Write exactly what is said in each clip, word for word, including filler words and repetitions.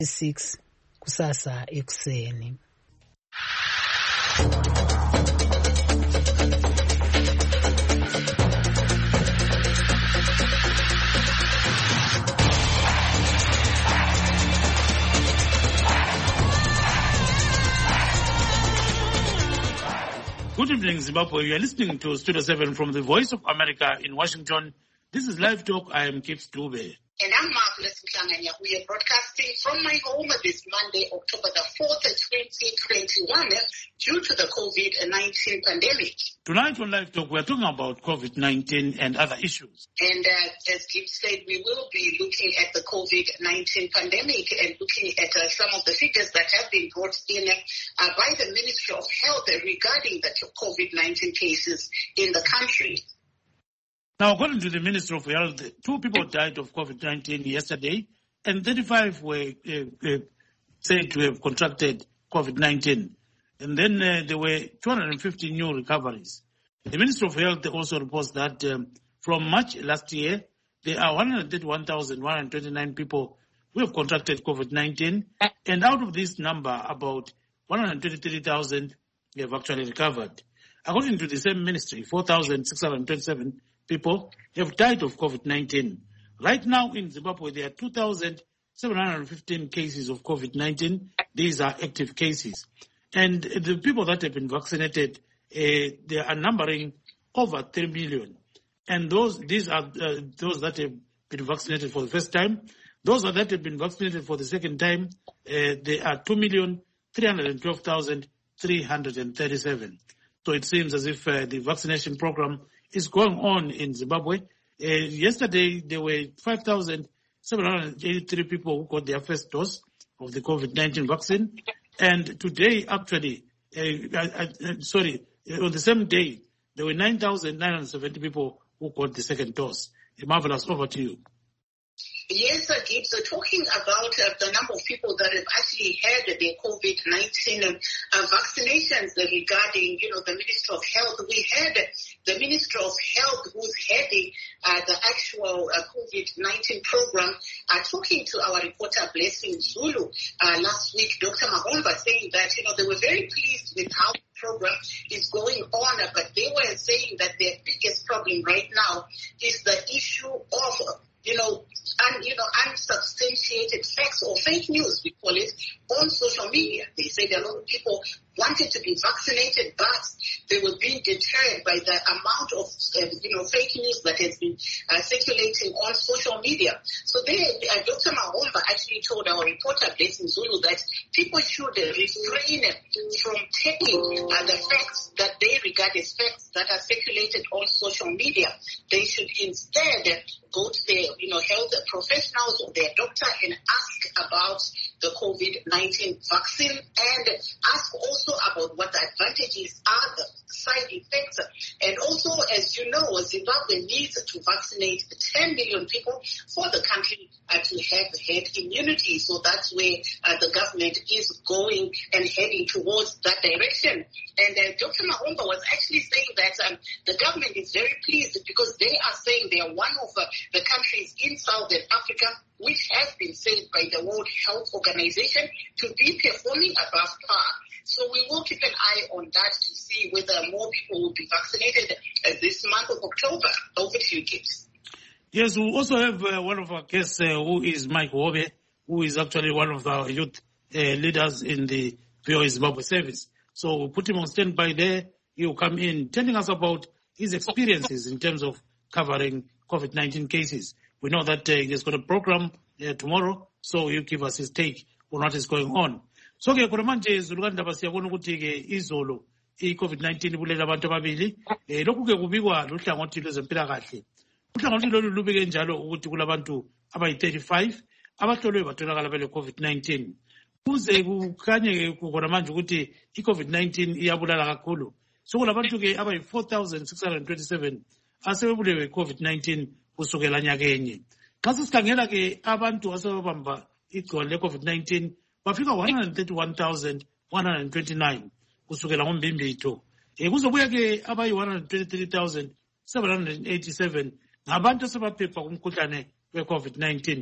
six kusasa ekuseni. Good evening, Zimbabwe. You are listening to Studio seven from the Voice of America in Washington. This is Live Talk. I am Kip Stube. And I'm Marvelous Mhlanganya. We are broadcasting from my home this Monday, October the fourth, twenty twenty-one, due to the COVID nineteen pandemic. Tonight on Live Talk, we are talking about COVID nineteen and other issues. And uh, as Kip said, we will be looking at the COVID nineteen pandemic and looking at uh, some of the figures that have been brought in uh, by the Ministry of Health regarding the COVID nineteen cases in the country. Now, according to the Ministry of Health, two people died of COVID nineteen yesterday, and thirty-five were uh, uh, said to have contracted COVID nineteen. And then uh, there were two hundred fifty new recoveries. The Ministry of Health also reports that um, from March last year, there are one hundred thirty-one thousand one hundred twenty-nine people who have contracted COVID nineteen, and out of this number, about one hundred twenty-three thousand have actually recovered. According to the same ministry, four thousand six hundred twenty-seven people have died of COVID nineteen. Right now in Zimbabwe, there are two thousand seven hundred fifteen cases of COVID nineteen. These are active cases. And the people that have been vaccinated, uh, they are numbering over three million. And those, these are uh, those that have been vaccinated for the first time. Those that have been vaccinated for the second time, uh, they are two million three hundred twelve thousand three hundred thirty-seven. So it seems as if uh, the vaccination program is going on in Zimbabwe. Uh, yesterday, there were five thousand seven hundred eighty-three people who got their first dose of the COVID nineteen vaccine. And today, actually, uh, uh, uh, sorry, uh, on the same day, there were nine thousand nine hundred seventy people who got the second dose. Marvelous, over to you. Yes, uh, Gibbs, so talking about uh, the number of people that have actually had their COVID nineteen uh, vaccinations uh, regarding, you know, the Ministry of Health. We had the Ministry of Health who's heading uh, the actual uh, COVID nineteen program uh, talking to our reporter, Blessing Zulu, uh, last week, Doctor Mahomba, saying that, you know, they were very pleased with how the program is going on, uh, but they were saying that their biggest problem right now is the issue of you know, un, you know, unsubstantiated facts or fake news, we call it, on social media. They say that a lot of people wanted to be vaccinated, but they were being deterred by the amount of, uh, you know, fake news that has been uh, circulating on social media. So they, uh, Doctor Mahomba actually told our reporter, Blessing Zulu, that people should uh, refrain from taking uh, the facts that they regard as facts that are circulated on social media. They should instead go to their, you know, health professionals or their doctor and ask about the COVID nineteen vaccine and ask also about what the advantages are, the side effects. And also, as you know, Zimbabwe needs to vaccinate ten million people for the country uh, to have herd immunity. So that's where uh, the government is going and heading towards that direction. And uh, Doctor Mahomba was actually saying that um, the government is very pleased because they are saying they are one of uh, the countries in Southern Africa which has been said by the World Health Organization to be performing above par. So we will keep an eye on that to see whether more people will be vaccinated uh, this month of October. Over to you, Gibbs. Yes, we also have uh, one of our guests uh, who is Mike Wobe, who is actually one of our youth uh, leaders in the V O A Zimbabwe service. So we'll put him on standby there. He'll come in telling us about his experiences in terms of covering COVID nineteen cases. We know that uh, he's got a program uh, tomorrow, so he'll give us his take on what is going on. So ke kuna manje zulukanda basiyabona ukuthi ke izolo i-COVID nineteen ibulela abantu ababili. Eh lokhu ke kubikwa luhlangothi lwezempilakahle. Uhlangothi lolu lubike njalo ukuthi kulabantu abayi thirty-five abahlolwe batholakala bele COVID nineteen. Kuze kukhanye khona manje ukuthi i-COVID nineteen iyabulala kakhulu. So kulabantu ke abayi four thousand six hundred twenty-seven asebebulewe COVID nineteen kusukela nyakenye. Xa sikhangela ke abantu asebabamba igcikwane le-COVID nineteen bafika one hundred thirty-one thousand one hundred twenty-nine kusukela ngoMbimbitho. Eh kuzobuya ke abayi one hundred twenty-three thousand seven hundred eighty-seven ngabantu asebaphepha kumkhuhlane we-COVID nineteen.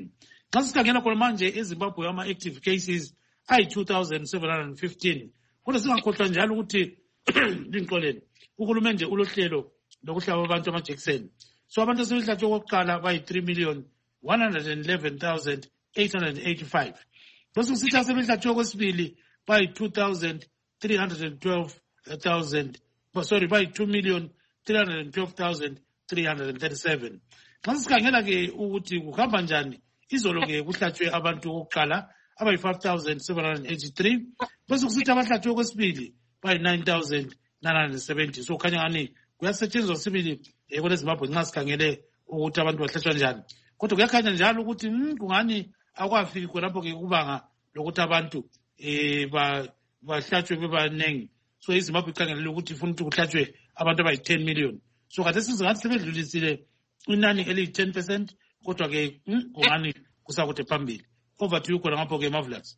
Xa sikhangela khona manje eZimbabwe ama-active cases ayi-two thousand seven hundred fifteen. Kodwa singakhohlwa njalo ukuthi lingixolele uhulumende ulohlelo lokuhlaba abantu amajekiseni. So abantu asebehlatshwe okokuqala bayi-three million one hundred eleven thousand eight hundred eighty-five. Bese kusithi asebehlatshwe okwesibili bayi-two thousand three hundred twelve thousand, sorry, bayi-two million three hundred twelve thousand three hundred thirty-seven. Xa sikhangela-ke ukuthi kuhamba njani, izolo ke kuhlatshwe abantu okokuqala abayi-five thousand seven hundred eighty-three. Bese kusithi abahlatshwe okwesibili bayi-nine thousand nine hundred seventy. So khanya ngani kuyasetshenziswa sibili ekole Zimbabwe nxa sikhangele ukuthi abantu bahlatshwa njani. Kodwa kuyakhanya njalo ukuthi kungani akwafiki khonapho-ke kubanga lokuthi abantu um bahlatshwe bebanengi. So iZimbabwe ikhangelele ukuthi ifuna ukuthi kuhlatshwe abantu abayi-ten million. So kade sizingathi sebedlulisile inani eliyi-ten percent, kodwa-ke kungani kusakude phambili. Over to you khona ngapho-ke Marvelous.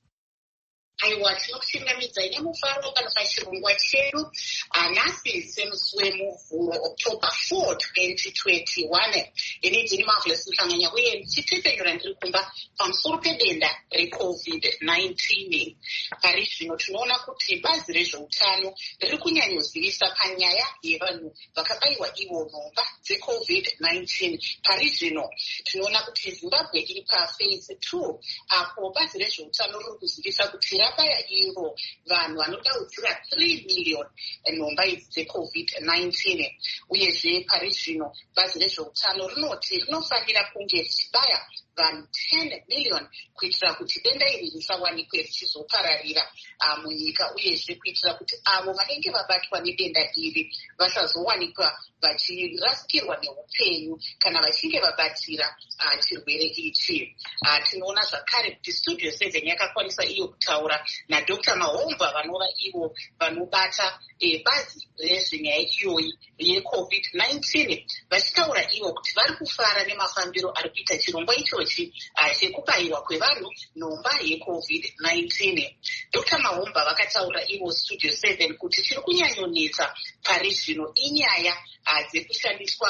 aiwa tinokushingamidza ine mufaro kana pachirongwa chedu nhasi semusi wemuvhuro october fourth twenty twenty-one. ini ndini Marvelous Mhlanganya uye ndichitepenyura ndiri kumba pamusoro pedenda recovid nineteen. Pari zvino tinoona kuti bazi rezveutano riri kunyanyozivisa panyaya yevanhu vakabayiwa ivo nhomba dzecovid nineteen. Pari zvino tinoona kuti Zimbabwe iri paphase two apo bazi rezveutano riri kuzivisa kuti rabaya ivo vanhu vanodaudzira three million nhomba idzi dzecovid nineteen. Uyezve pari zvino bazi rezveutano rinoti rinofanira kunge richibaya vanhu ten million kuitira kuti denda iri risawanikwe richizopararira munyika, uyezve kuitira kuti avo vanenge vabatwa nedenda iri vasazowanikwa vachirasikirwa neupenyu kana vachinge vabatira chirwere ichi. Tinoona zvakare kuti studio seven yakakwanisa iyo kutaura naDr Mahomba vanova ivo vanobata bazi rezvenyaya iyoyi yecovid nineteen, vachitaura ivo kuti vari kufara nemafambiro ari kuita chirongwa ichochi chekubayiwa kwevanhu nhomba yecovid nineteen. Dr Mahomba vakataura ivo studio seven kuti chiri kunyanyonetsa pari zvino inyaya dzekushandiswa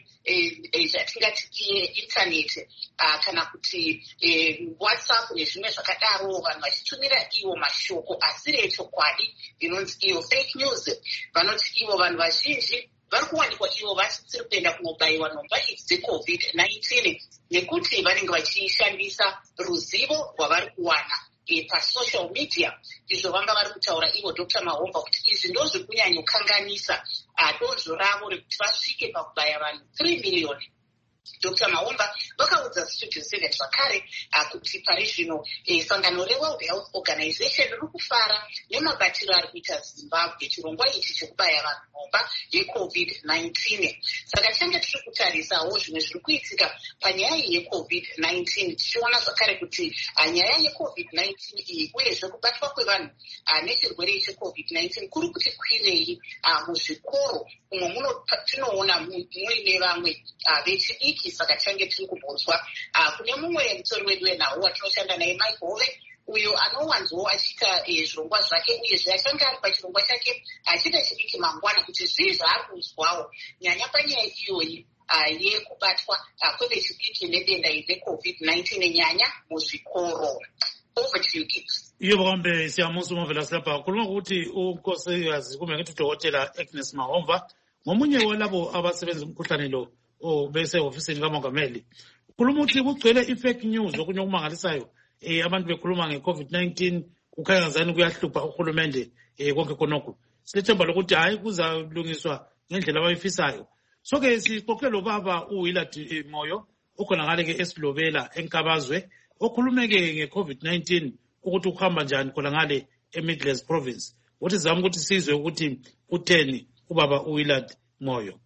kwezvatingati intaneti kana kuti WhatsApp nezvimwe zvakadaro, vanhu vachitumira ivo mashoko asiri echokwadi, inonzi iyo fake news. Vanoti ivo vanhu vazhinji vari kuwanikwa ivo vasiri kuenda kunobayiwa nhomba idzi dzecovid nineteen nekuti vanenge vachishandisa ruzivo rwavari kuwana pasocial media. Izvo vanga vari kutaura ivo Dr Mahomba kuti izvi ndo zviri kunyanyokanganisa donzvo ravo rekuti vasvike pakubaya vanhu three million. Dr Mahomba vakaudza studio seven zvakare kuti pari zvino sangano reWorld Health Organization riri kufara nemabatiro ari kuita Zimbabwe chirongwa ichi chekubaya vanhu nhomba yecovid nineteen. Saka tichange tiri kutarisawo zvimwe zviri kuitika panyaya yecovid nineteen, tichiona zvakare kuti nyaya yecovid nineteen iyi uyezve kubatwa kwevanhu nechirwere checovid nineteen kuri kuti kwirei muzvikoro umwe muno tinoona muine vamwe vechidiki. Saka tichange tiri kubvunzwa kune mumwe mutori wedu wenhau watinoshanda naye Mike Hove, uyo anowanzwawo achiita zvirongwa zvake uyezve achange ari pachirongwa chake achiita chidiki mangwana kuti zvii zvaari kunzwawo nyanya panyaya iyoyi yekubatwa kwevechidiki nedenda iri recovid nineteen nyanya muzvikoro. Over to you, Gibbs. Yebo kambe siyamusa Marvelous lapha khuluma ukuthi unkosikazi kumbe ngithi udokotela Agnes Mahomba ngomunye walabo abasebenza umkhuhlane lo bese ofisini kamongameli. Khuluma ukuthi kugcwele i-fake news okunye okumangalisayo eh abantu bekhuluma nge-covid nineteen kukhanyazani kuyahlupha uhulumende eh konke khonokho. Silethemba lokuthi hayi kuzalungiswa ngendlela abayifisayo. So ke sixoxe lo baba uWillard Moyo okhona ngale ke esilobela enkabazwe okhulumeke nge-covid nineteen ukuthi ukuhamba njani khona ngale eMidlands province. What is zama ukuthi sizwe ukuthi utheni ubaba uWillard Moyo.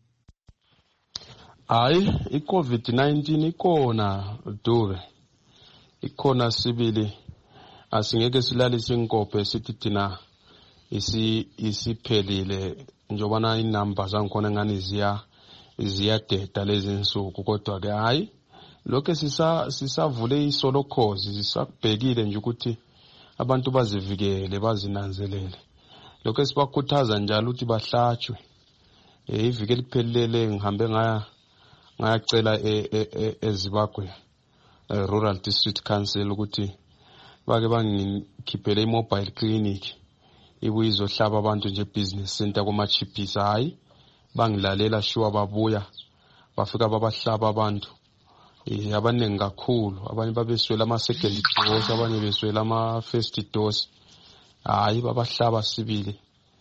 Hayi i-covid nineteen ikona Dube, ikona sibili, asingeke silalise inkophe sithi thina isi isiphelile njobana inamba zangikhona ngani ziya ziyadeda lezi nsuku, kodwa ke hayi lokho sisa sisavule isolokhozi sisabhekile nje ukuthi abantu bazivikele bazinanzelele. Lokho sibakhuthaza njalo ukuthi bahlatshwe eh ivike liphelele ngihambe ngaya ngayacela eZimbabwe uh, Rural District Council ukuthi bake bangikhiphele i-mobile clinic ibuye izohlaba abantu nje business center kuma-chippis. Hayi, bangilalela sure babuya bafika babahlaba abantu eh abaningi kakhulu, abanye babeswela ama-second dose, abanye beswela ama-first dose. Hayi, babahlaba sibili.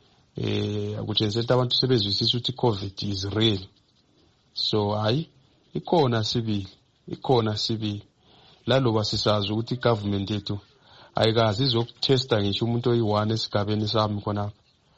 Eh akutshengisa ukuthi abantu sebezwisisa ukuthi i-COVID is real. So hayi, ikhona sibili, ikhona sibili. Laloba sisazi ukuthi i-government yethu ayikazi izokutesta ngisho umuntu oyi-one esigabeni sami khonapha.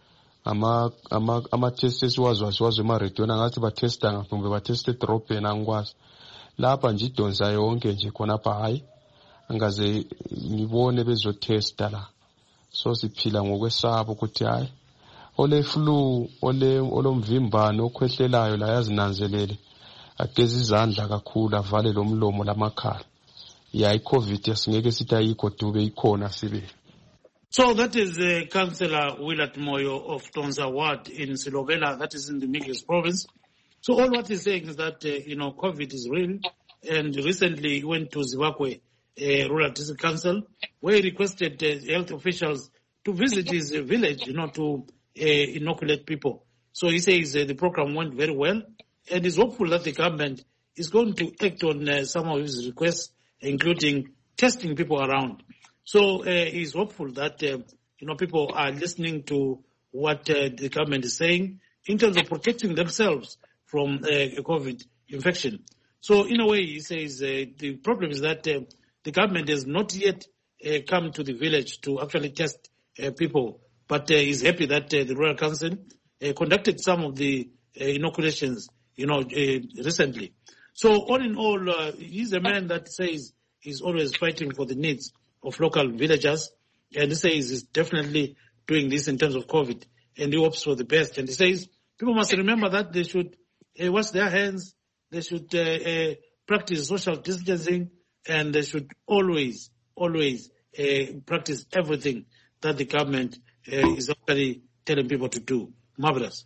ama ama ama tests esiwazwa siwazwe ema-radio ngathi batesta ngaphi, kumbe bateste edrobheni angikwazi. Lapha nje idonsa yonke nje khonapha, hayi angaze ngibone bezotesta la. So siphila ngokwesaba ukuthi hayi ole flu ole olomvimbano okhwehlelayo la yazinanzelele ageza izandla kakhulu, avale lo mlomo lamakhala. Ya i-COVID yasingeke sithi ayikho dube ikhona sibe. So that is uh, Councillor Willard Moyo of Tonza Ward in Silobela, that is in the Migos province. So all what he's saying is that, uh, you know, COVID is real. And recently he went to Zimbabwe uh, Rural District Council, where he requested uh, health officials to visit his uh, village, you know, to uh, inoculate people. So he says uh, the program went very well, and is hopeful that the government is going to act on uh, some of his requests, including testing people around. So uh, he's hopeful that, uh, you know, people are listening to what uh, the government is saying in terms of protecting themselves from uh, a COVID infection. So in a way, he says uh, the problem is that uh, the government has not yet uh, come to the village to actually test uh, people. But uh, he's happy that uh, the Royal Council uh, conducted some of the uh, inoculations, you know, uh, recently. So all in all, uh, he's a man that says he's always fighting for the needs of local villagers, and he says he's definitely doing this in terms of COVID, and he hopes for the best. And he says people must remember that they should uh, wash their hands, they should uh, uh, practice social distancing, and they should always, always uh, practice everything that the government uh, is actually telling people to do. Marvelous.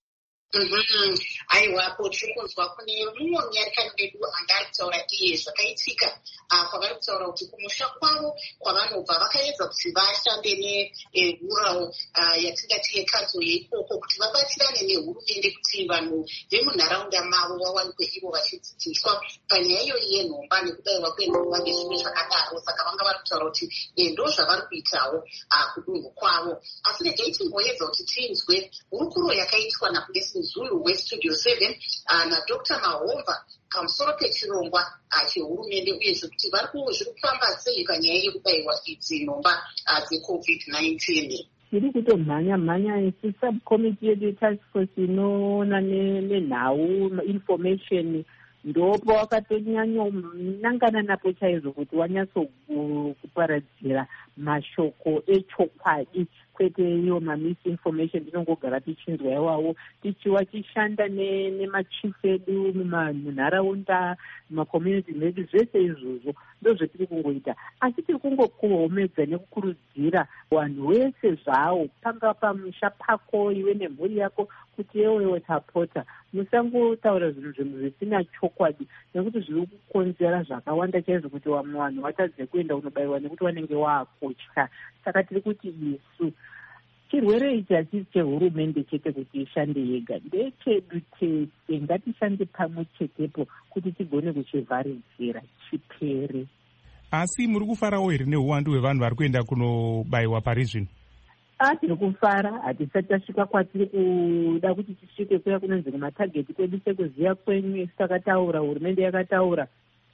Mm-hmm. Aiwapo tiri kunzwa kune mumwe munyarikani vedu anga ari kutaura iye zvakaitika kwavari kutaura kuti kumusha kwavo kwavanobva vakaedza kuti vashande nerural yatingati yekanzo yeikoko kuti vabatirane nehurumende kuti vanhu vemunharaunda mavo vawanikwe ivo vachidzidziswa panyaya iyoyi yenhomba nekudayiwa kwenhomba nezvimwe zvakadaro. Saka vanga vari kutaura kuti ndo zvavari kuitawo kudunhu kwavo. Asi regai timboedza kuti tinzwe hurukuro yakaitwa nakulesi Zulu West Studio seven na Doctor Mahomba pamusoro pechirongwa chehurumende uyezve kuti vari kufamba sei panyaya yekubayiwa idzi nhomba dzecovid nineteen. Tiri kutomhanya mhanya isi subcommittee yedu yetask force inoona nenhau information ndopo wakatonyanyonangana napo chaizvo kuti wanyatsokuparadzira mashoko echokwadi kwete iyo mamisinformation tinongogara tichinzwa iwawo tichiwa tishanda nemachief edu munharaunda mumakommunity medu zvese izvozvo ndozvetiri kungoita. Asi tiri kungokuhomedza nekukurudzira vanhu vese zvavo panga pamusha pako iwe nemhuri yako kuti ewewe tapota musangotaura zvinhu zvinhu zvisina chokwadi nekuti zviri kukonzera zvakawanda chaizvo kuti vamwe vanhu vatadze kuenda kunobayiwa nekuti vanenge vaakutya. Saka tiri kuti isu chirwere ichi hachisi chehurumende chete kuti ishande yega, ndechedu tese. Ngatishande pamwe chetepo kuti tigone kuchivharidzira chipere. Asi muri kufarawo here neuwandu hwevanhu vari kuenda kunobayiwa pari zvino? Tiri kufara, hatisati tasvika kwatiri kuda kuti tisvike kuya kunonzi kumatageti kwedu sekuziya kwenyu. Takataura, hurumende yakataura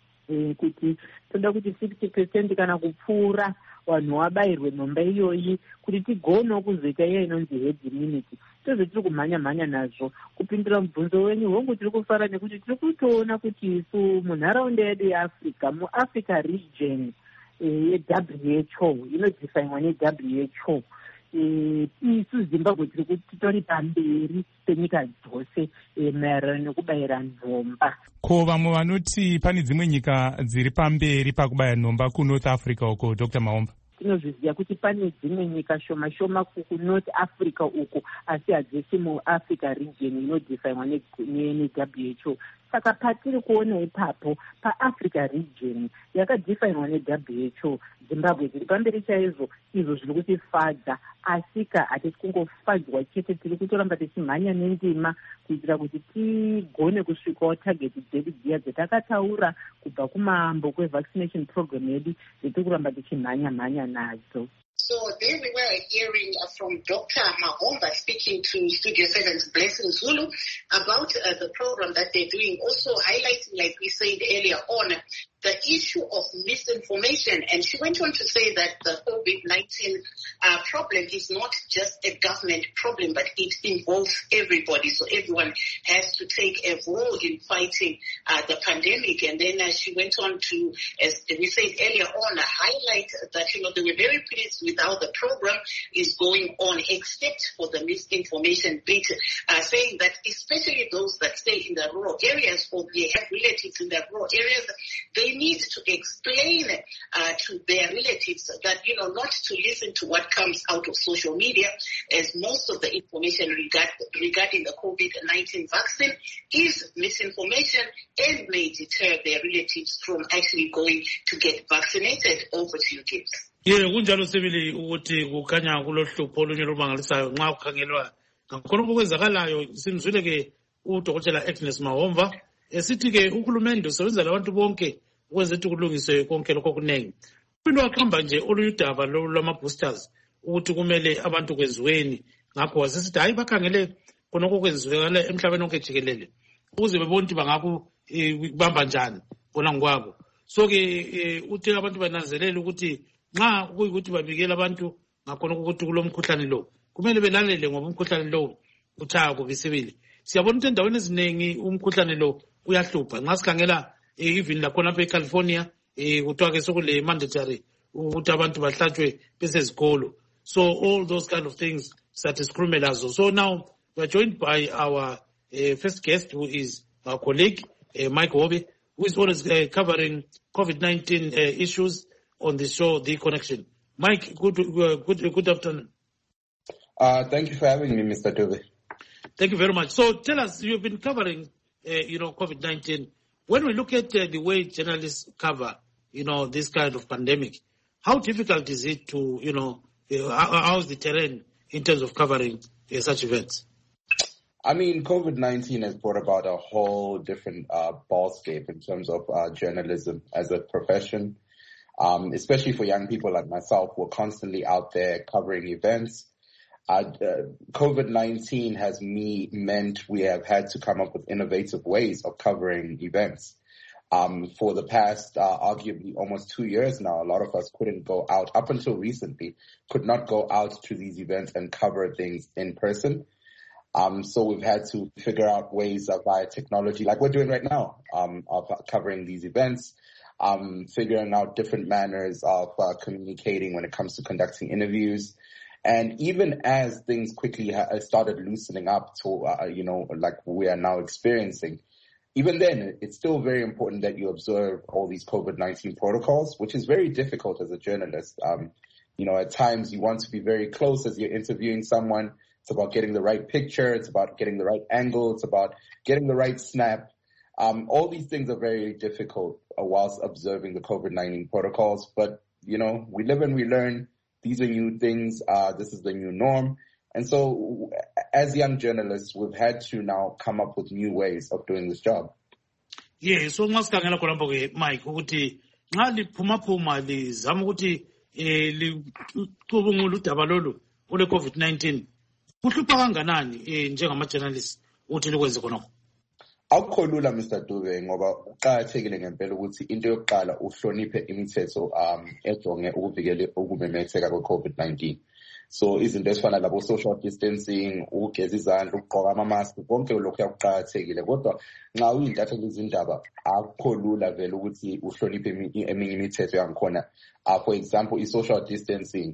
kuti toda kuti sixty percent kana kupfuura vanhu vabayirwe nhomba iyoyi kuti tigonewo kuzoita iya inonzi herd immunity. Tozve tiri kumhanya mhanya nazvo kupindura mubvunzo wenyu hongu. Tiri kufara nekuti tiri kutoona kuti isu munharaunda yedu yeAfrica, muAfrica region ye-W H O inodhifainwa ne-W H O, isu Zimbabwe tiri kuti titori pamberi penyika dzose maererano nekubayira nhomba. Ko vamwe vanoti pane dzimwe nyika dziri pamberi pakubaya nhomba kuNorth Africa uko, Doctor Mahomba? Tinozviziva kuti pane dzimwe nyika shoma shoma kuNorth Africa uko, asi hadzisi muAfrica region inodhifainwa ne-W H O. saka patiri kuona ipapo paafrica region yakadhifainwa ne-W H O, zimbabwe dziri pamberi chaizvo, izvo zviri kutifadza. Asika hatisi kungofadzwa chete, tiri kutoramba tichimhanya nendima kuitira kuti tigone kusvikawo tageti dzedu dziya dzatakataura kubva kumambo kwevaccination program yedu dzatiri kuramba tichimhanya mhanya nadzo. So there we were hearing uh, from Doctor Mahomba speaking to Studio seven's Blessing Zulu about uh, the program that they're doing, also highlighting, like we said earlier on, the issue of misinformation. And she went on to say that the COVID nineteen uh, problem is not just a government problem, but it involves everybody. So everyone has to take a role in fighting uh, the pandemic. And then uh, she went on to, as we said earlier on, highlight that, you know, they were very pleased with how the program is going on, except for the misinformation bit, uh, saying that especially those that stay in the rural areas or they have relatives in the rural areas, they need to explain uh, to their relatives that, you know, not to listen to what comes out of social media, as most of the information regard, regarding the COVID nineteen vaccine is misinformation and may deter their relatives from actually going to get vaccinated. Over to you, Gibbs. Yeah, kunjalo sibili ukuthi kukhanya kulohlupho olunye olumangalisayo nxa ukhangelwa ngakhona okwenzakalayo. Simzwile ke uDokotela Agnes Mahomba esithi ke uhulumende usebenza labantu bonke ukwenza ukuthi kulungiswe konke lokho kunengi. Into wakhamba nje olunye udaba lwama-boosters ukuthi kumele abantu kwenziweni, ngakho wasesithi hayi bakhangele khonokho kwenziwekala emhlabeni wonke jikelele ukuze bebone ukuthi bangakubamba njani bona ngokwabo. So ke uthi abantu bananzelele ukuthi nxa kuyikuthi babikela abantu ngakhona ukuthi kulomkhuhlane lo kumele belalele ngoba umkhuhlane lo uthaya kubisibili. Siyabona ukuthi endaweni eziningi umkhuhlane lo uyahlupha. Nxa sikhangela even lakhona apha eCalifornia kuthiwa ke sokule mandatory ukuthi abantu bahlatshwe besezikolo. So all those kind of things satiskhulume lazo. So now we are joined by our uh, first guest, who is our colleague uh, Mike Hobe, who is always uh, covering COVID nineteen uh, issues on the show The Connection. Mike, good uh, good good afternoon. Uh, thank you for having me, Mister Dube. Thank you very much. So tell us, you've been covering uh, you know COVID nineteen. When we look at uh, the way journalists cover, you know, this kind of pandemic, how difficult is it to, you know, uh, how, how's the terrain in terms of covering uh, such events? I mean, COVID nineteen has brought about a whole different uh, ballscape in terms of uh, journalism as a profession, um, especially for young people like myself who are constantly out there covering events. Uh, uh, COVID nineteen has me meant we have had to come up with innovative ways of covering events. Um, for the past, uh, arguably almost two years now, a lot of us couldn't go out, up until recently, could not go out to these events and cover things in person. Um, so we've had to figure out ways of via technology, like we're doing right now, um, of covering these events, um, figuring out different manners of uh, communicating when it comes to conducting interviews. And even as things quickly ha- started loosening up to, uh, you know, like we are now experiencing, even then, it's still very important that you observe all these COVID nineteen protocols, which is very difficult as a journalist. Um, you know, at times you want to be very close as you're interviewing someone. It's about getting the right picture. It's about getting the right angle. It's about getting the right snap. Um, all these things are very difficult uh, whilst observing the COVID nineteen protocols. But, you know, we live and we learn. These are new things. Uh, this is the new norm. And so as young journalists, we've had to now come up with new ways of doing this job. Yeah, so ngasikhangela khona ke Mike ukuthi nxa liphuma phuma lizama ukuthi eh licubungula udaba lolu ole COVID nineteen kuhlupha kanganani eh njengama journalists uthi likwenze khonokho? Akukho lula Mister Dube ngoba uqhakathekile ngempela ukuthi into yokuqala uhloniphe imithetho um ejonge ukuvikela ukumemetheka kwe-COVID nineteen. So izinto ezifana labo social distancing, ukugeza izandla, ukugqoka ama-mask, konke lokho kuqhakathekile. Kodwa nxa uyintatheli izindaba akukho lula vele ukuthi uhloniphe eminye imithetho yangikhona. Uh, for example, i-social distancing.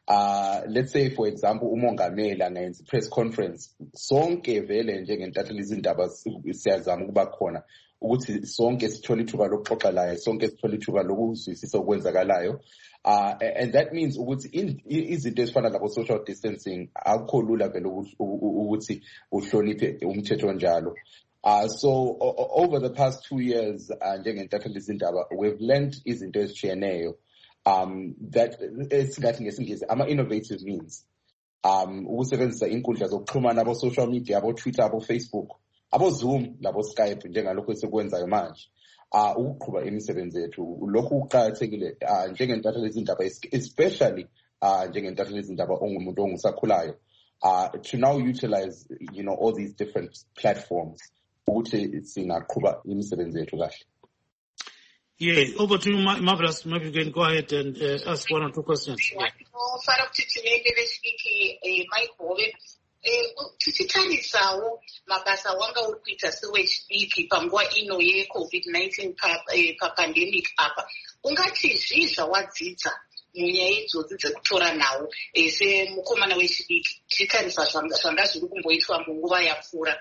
Uh, let's say, for example, umongameli angayenza press conference. Sonke vele njengentatheli izindaba siyazama ukuba khona ukuthi sonke sithole ithuba lokuxoxa laye, sonke sithole ithuba lokuzwisisa okwenzakalayo. Uh, and that means ukuthi izinto ezifana labo social distancing akukho lula vele ukuthi uhloniphe umthetho njalo. Uh, so o- over the past two years, uh, we've learned izinto ezitshiyeneyo um, that esingathi ngesingisi ama-innovative means. Um, ukusebenzisa inkundla zokuxhumana abo-social media, abo-Twitter, abo-Facebook, abo-Zoom, labo-Skype, njengalokho esikwenzayo manje. Uh, ukuqhuba imisebenzi yethu lokhu kuqakathekile uh, njengentatheli izindaba especially uh, njengentatheli izindaba ongumuntu ongusakhulayo uh, to now utilize you know all these different platforms ukuthi singaqhuba imisebenzi yethu kahle. Yeah, over to you, Marvelous. Maybe you can go ahead and uh, ask one or two questions. Fara kuti tinenge vechidiki Michael tichitarisawo mabasa wanga uri kuita sewechidiki panguva ino yecovid nineteen papandemic apa ungati zvii zvawadzidza munyaya idzodzi dzekutora nawo semukomana wechidiki tichitarisa zvanga zviri kumboitwa munguva yapfuura?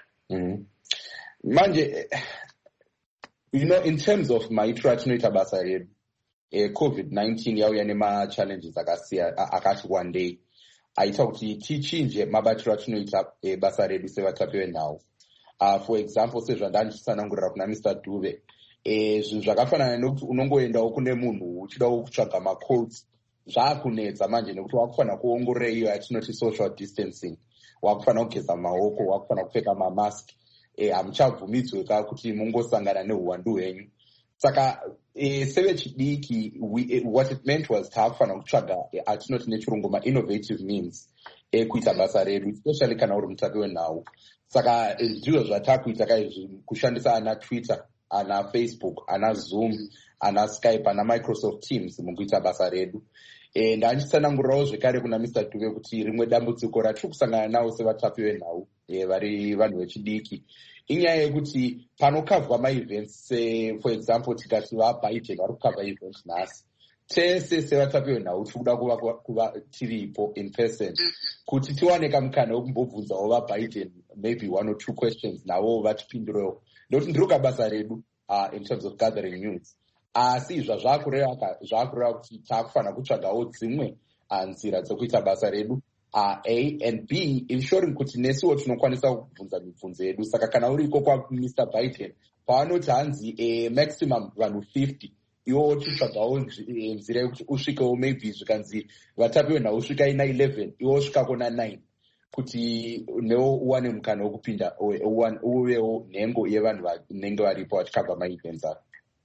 Manje, you know, in terms of maitiro atinoita basa redu, covid nineteen yauya nema-challenges akati wandei aita kuti tichinje mabatiro atinoita basa redu sevatapi venhau. Uh, for example, sezvandanditsanangurira kuna Mister Dube, zvinhu zvakafanana nekuti unongoendawo kune munhu uchidawo kutsvaga macodes zvaakunetsa manje nekuti wakufanira kuongorora iyo yatinoti social distancing, wakufanira kugeza maoko, wakufanira kupfeka mamask, hamuchabvumidzwe ka kuti mungosangana neuwandu hwenyu. Saka sevechidiki, what it meant was taakufanira kutsvaga atinoti nechirungu ma-innovative means ekuita basa redu, especially kana uri mutapi wenhau. Saka ndizvo zvataakuita kaizvi, kushandisa ana Twitter, ana Facebook, ana Zoom, ana Skype, ana Microsoft Teams mukuita basa redu. E, ndanditsanangurirawo zvekare kuna Mister Dube kuti rimwe dambudziko ratiri kusangana nawo sevatapi venhau e, vari vanhu vechidiki inyaya yekuti panokavhwa ma-events, for example tikati vaBiden vari kukavha event nhasi, tese sevatapi venhau tiri kuda kuva, kuva tiripo in person kuti tiwane kamukana wekumbobvunzawo vaBiden maybe one or two questions navo vatipindurewo, ndokuti ndiro kabasa redu uh, in terms of gathering news. Asi izva zvakureva zvakureva kuti taakufanira kutsvagawo dzimwe nzira dzekuita basa redu, uh, A and B ensuring kuti nesiwo tinokwanisa kubvunza mibvunzo yedu. Saka kana uriko kwa Mister Biden pavanoti hanzi eh, maximum vanhu fifty, iwo titsvagawo nzira yekuti usvikewo maybe zvikanzi vatapi venhau usvika ina eleven, iwo usvika kona nine, kuti newo uwane mukana wekupinda uvewo nhengo yevanhu vanenge varipo vachikabva ma-events avo.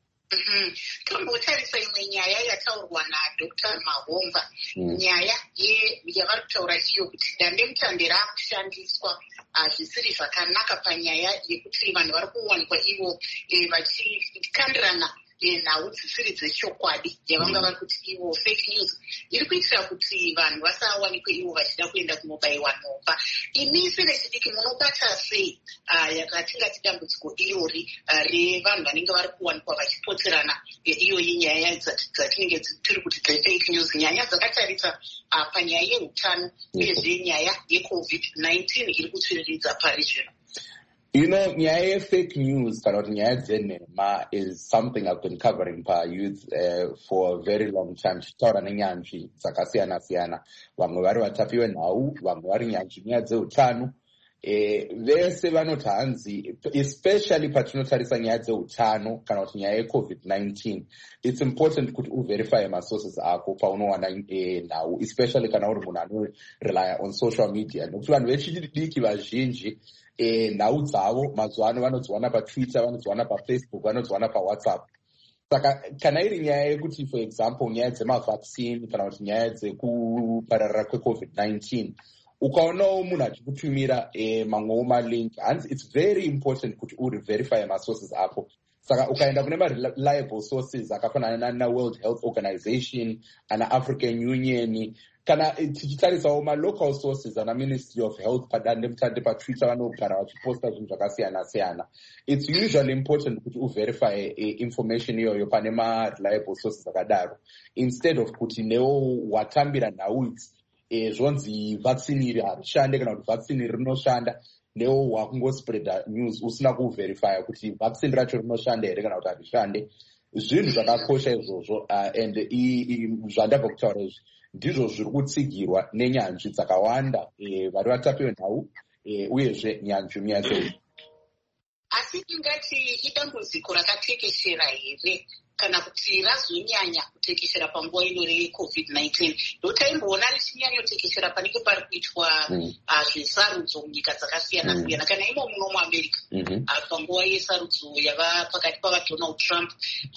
Tombotarisa imwe nyaya yataurwa naDoctor Mahomba, nyaya yavari kutaura iyo kuti dandemutande raakushandiswa zvisiri zvakanaka panyaya yekuti vanhu vari kuwanikwa ivo vachikandirana nhau dzisiri dzechokwadi yavanga vari kuti ivo fake news, iri kuitira kuti vanhu vasawanikwe ivo vachida kuenda kunobayiwa nhomba. Imi sevechidiki munobata sei yakatingati dambudziko irori revanhu vanenge vari kuwanikwa vachipotserana iyo yenyaya dzatinenge tiri kuti dzefake news, nyaya dzakatarisa panyaya yeutano uyezve nyaya yecovid nineteen iri kutsviriridza pari zvino? You know, nyaya fake news kana kuti nyaya dzenhema is something I've been covering pa youth uh, for a very long time. Tichitaura nenyanzvi dzakasiyana siyana, vamwe vari vatapi venhau, vamwe vari nyanzvi nyaya dzeutano. Eh, vese vanoti hanzi, especially patinotarisa nyaya dzeutano kana kuti nyaya yecovid nineteen, it's important kuti uverify masources ako paunowana eh, nhau, especially kana uri munhu anorely on social media. Nokuti vanhu vechidiki vazhinji E, nhau dzavo mazuva ano vanodziwana paTwitter, vanodziwana paFacebook, vanodziwana paWhatsApp. Saka kana iri nyaya yekuti for example nyaya dzemavaccine kana kuti nyaya dzekupararira kwecovid nineteen, ukaonawo munhu achikutumira e, mamwewo malink, hanzi it's very important kuti uri verify masources ako. Saka ukaenda kune ma-reliable sources akafanana naWorld Health Organization, ana African Union, kana tichitarisawo ma-local sources ana Ministry of Health padandemutande paTwitter vanogara vachiposta zvinhu zvakasiyana siyana. It's usually important kuti uverify uh, information iyoyo pane ma-reliable sources akadaro, instead of kuti newo watambira nhau idzi eh, zvonzi vaccine iri harishande kana kuti vaccine iri rinoshanda, newo wakungospreada news usina kuverifya kuti vaccine racho rinoshanda here kana kuti harishande. Zvinhu zvakakosha izvozvo uh, and zvandabva kutaura izvi ndizvo zviri kutsigirwa nenyanzvi dzakawanda vari vatapi venhau uyezve nyanzvi munyaya dzeuyu. asi tingati idambudziko rakatekeshera here kana kuti razonyanya kutekeshera panguva ino recovid nineteen ndotaimboona richinyanyotekeshera panenge pari kuitwa zvesarudzo munyika dzakasiyana siyana kana imo muno muamerica panguva yesarudzo yava pakati pavadonald trump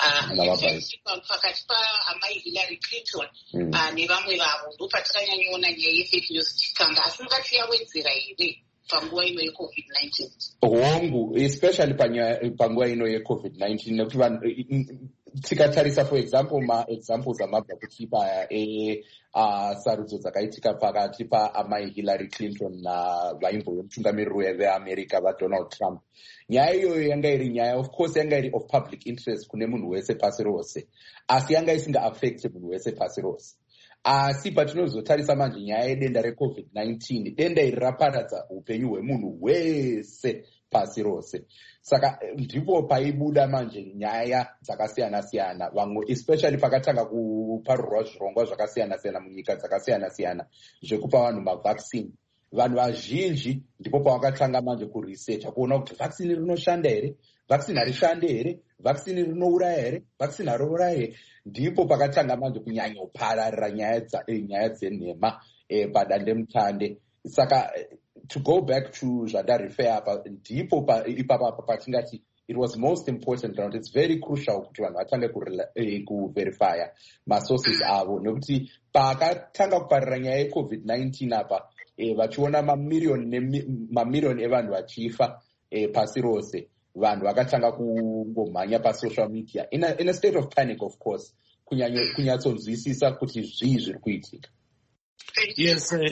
pakati paamai hillary clinton nevamwe vavo ndo patikanyanyoona nyaya yefake news chitanga asi mungati yawedzera here panguva ino yecovid nineteen hongu especially panguva ino yecovid nineteen nekuti vanhu tikatarisa for example maexamples amabva kutipa esarudzo dzakaitika pakati paamai hillary clinton navaimbomutungamiriri veamerica vadonald trump. Nyaya iyoyo yanga iri nyaya of course yanga iri of public interest kune munhu wese pasi rose, asi yanga isinga-affecte munhu wese pasi rose. Asi patinozotarisa manje nyaya yedenda recovid nineteen, denda iri raparadza upenyu hwemunhu wese pasi rose. Saka ndipo paibuda manje nyaya dzakasiyana-siyana, vamwe especially pakatanga kuparurwa zvirongwa zvakasiyana-siyana munyika dzakasiyana-siyana zvekupa vanhu mavaccine. Vanhu vazhinji ndipo pavakatanga manje kuresearcha kuona kuti vaccine rinoshanda here, vaccine harishande here, vaccine rinouraya here, vaccine harouraya here. Ndipo pakatanga manje kunyanya kupararira nyaya dzenhema padandemutande. Saka to go back to zvadarifea apa, ndipo ipapa patingati it was most important and it's very crucial kuti vanhu vatange kuverifya masources avo, nekuti pakatanga kuparira nyaya yecovid nineteen apa vachiona mamiliyoni evanhu vachifa pasi rose, vanhu vakatanga kungomhanya pasocial media in a, in a state of panic of course, kunyatsonzwisisa kuti zvii zviri kuitika. Yes, uh,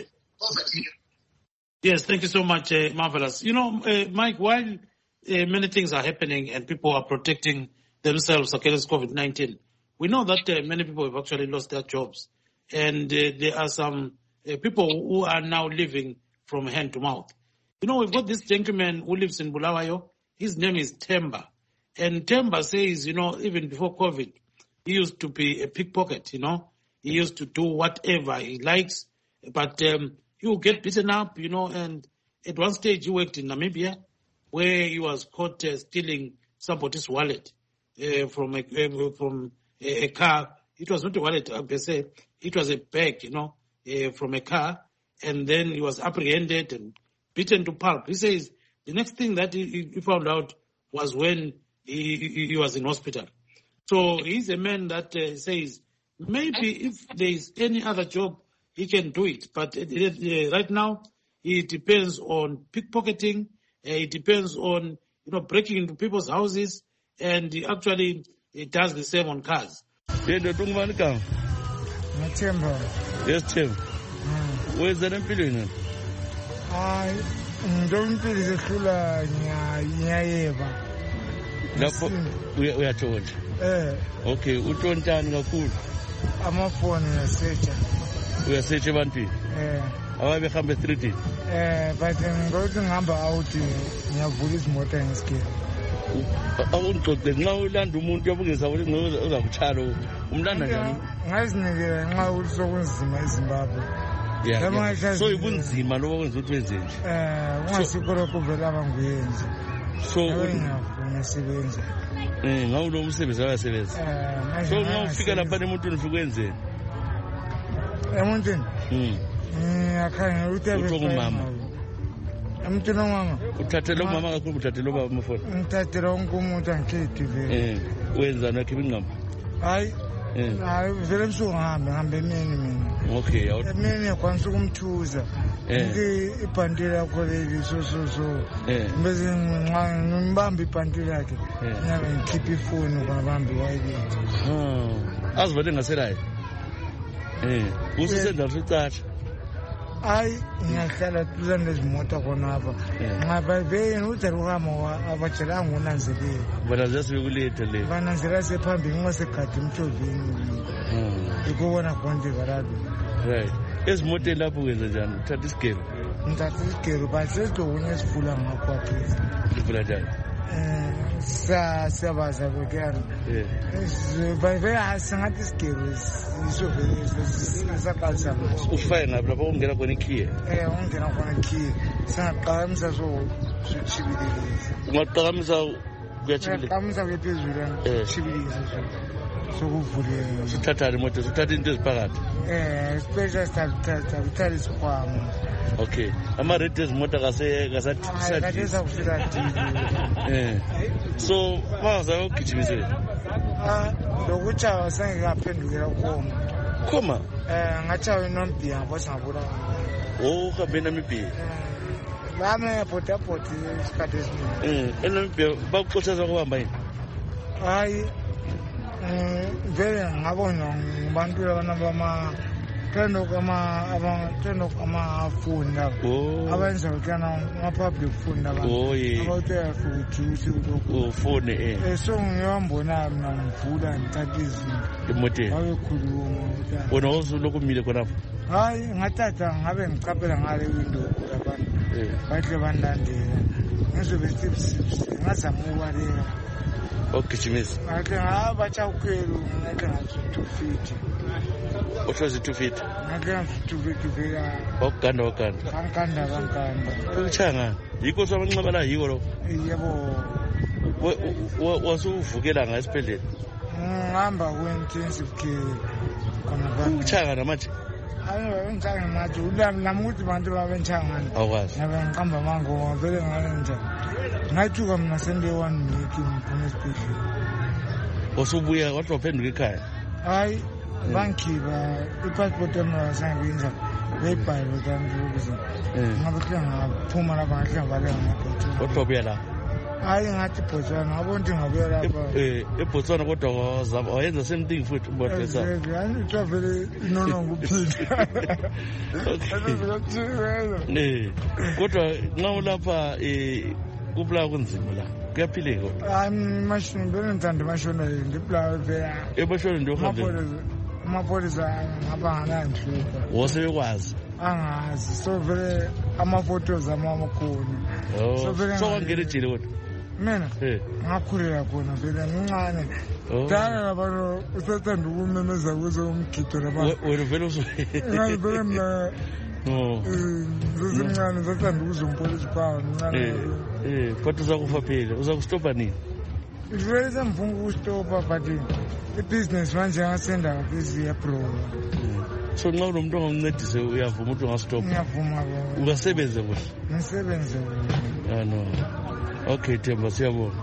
yes, thank you so much, uh, Marvelous. You know, uh, Mike, while uh, many things are happening and people are protecting themselves against COVID nineteen, we know that uh, many people have actually lost their jobs. And uh, there are some uh, people who are now living from hand to mouth. You know, we've got this gentleman who lives in Bulawayo. His name is Temba. And Temba says, you know, even before COVID, he used to be a pickpocket, you know. He used to do whatever he likes. But um, he would get beaten up, you know, and at one stage he worked in Namibia where he was caught uh, stealing somebody's wallet uh, from, a, uh, from a, a car. It was not a wallet per se. It was a bag, you know, uh, from a car. And then he was apprehended and beaten to pulp. He says the next thing that he, he found out was when he, he, he was in hospital. So he's a man that uh, says maybe if there is any other job, he can do it. But uh, uh, right now, it depends on pickpocketing. Uh, it depends on, you know, breaking into people's houses. And he actually it does the same on cars. Yes, Tim. Where's the employee? I don't feel the cooler near we are told. Okay, which one time go cool? I'm a phone in a searcher. We are searching one thing. I will come with three things. But I'm going to number out in your police motor and scale. I won't talk the now land to moon job is our nose of Charo. Umlanda. Nice nigga, I also want to see my Zimbabwe. Yeah, so you wouldn't see my own to visit. Once you go up over Lavangwins. So, how do you say this? So, now figure out the mountain for Wednesday. I want to. I can't root every mama. I'm to know Mama. Tatelo Mama, Tatelo Mama. Tatelo Gumut and Katie. Where's the keeping up? I. I very so harm. I'm the name. Okay, I mean, I consume tools. The Pandira college, so so so. Missing one Bambi Pandira. And keep your phone on Bambi. Oh, I was waiting. I said, I. Who said that? I ngakhala tuzandes motor konapha ngaba beyinuthi ruhamo abatshelanga unanzelile bana zasikulete le bana zirase phambi ngosekhathi umthovini ikubona konke karado right ezimoto lapho kwenza njani uthatha isigelo ngithatha isigelo basezidokuni esifula ngakwaphisa sifula njani eh sa sabaza bekari eh bayibe asangathi isigelo iso vele sakhalisa ufike ngapha lapho ungena khona ikhiye eh ungena khona ikhiye singaqala umsazo sochibilelisa ungaqakamisa kuyachibilika qamisa kuphezulu chibilika sokuvuleka sithatha imoto sithatha into eziphakathi eh special sithatha kuthala isikhwama. Okay, ama rate ezimoto kase kasathi kadesa kufika dili eh so maza ugijimisele ah lokuchawa sengikaphendukela ukoma khoma eh ngachawa inombia ngoba ngabula oh kabena mibhi bame pota poti isikhathi esiningi eh enomibia bakuxosheza kuhamba yini hayi vele ngabona ngabantu abanabama tendo kama tendo kama phone lapho abenza ukana ama public phone lapho abawuthe futhi u phone eh eh so ngiyambona mina ngivula ngithatha izinto imoto babekhuluma wona uzokumile khonapho hayi ngathatha ngabe ngicaphela ngale window labantu bahle bandandela ngizobe sipsi ngazamuka le ogijimisa ake ngaba chawukelu ngeke ngathi two feet othozi two feet ngeke ngathi two feet vela okuganda okuganda kankanda kankanda ukuchanga yiko sabanqaba la yiko lo yebo wasuvukela ngasiphelele ngihamba ku-intensive care khona ba ukuchanga namathi ayo ngicanga manje ulami namuthi bantu babenchangana awukwazi nabe ngiqamba mangoma vele ngalenza ngayithuka mina sende one week ngiphuma esibhedlela usubuya kodwa uphenduka ekhaya hayi bangikhipha ipassport yami wasangiyenza beyibhale kanti ukuze ngabe kuhle ngaphuma lapha ngahle ngabaleka ngaphethe kodwa ubuya la hayi ngathi Botswana ngabona ukuthi ngabuya lapha eh eBotswana kodwa wayenza same thing futhi ubotesa yani travel inono kuphila eh kodwa ngawulapha eh kubula kunzima la kuyaphileka hayi mashini bene ngithanda mashona ngibulawe phela ebashona ndio khona amapolisa ngaba nganhlupha wosebekwazi angazi so vele ama-photos amakhona so vele so wangena ejele kodwa mina ngakhulela khona vele ngincane dala labantu usathanda ukumemeza kuzo umgido labantu wena vele ngazi vele mna no zizincane zathanda ukuzompolisa phawu mncane eh kodwa uzakufa phela uzakustopa nini vele sengifuna ukustopa but ibhizinesi manje ngasenda busy abroad so nxa unomuntu ongamncedise uyavuma ukuthi ungastopha ngiyavuma ungasebenze kuhle ngisebenze ah no okay Themba siyabonga.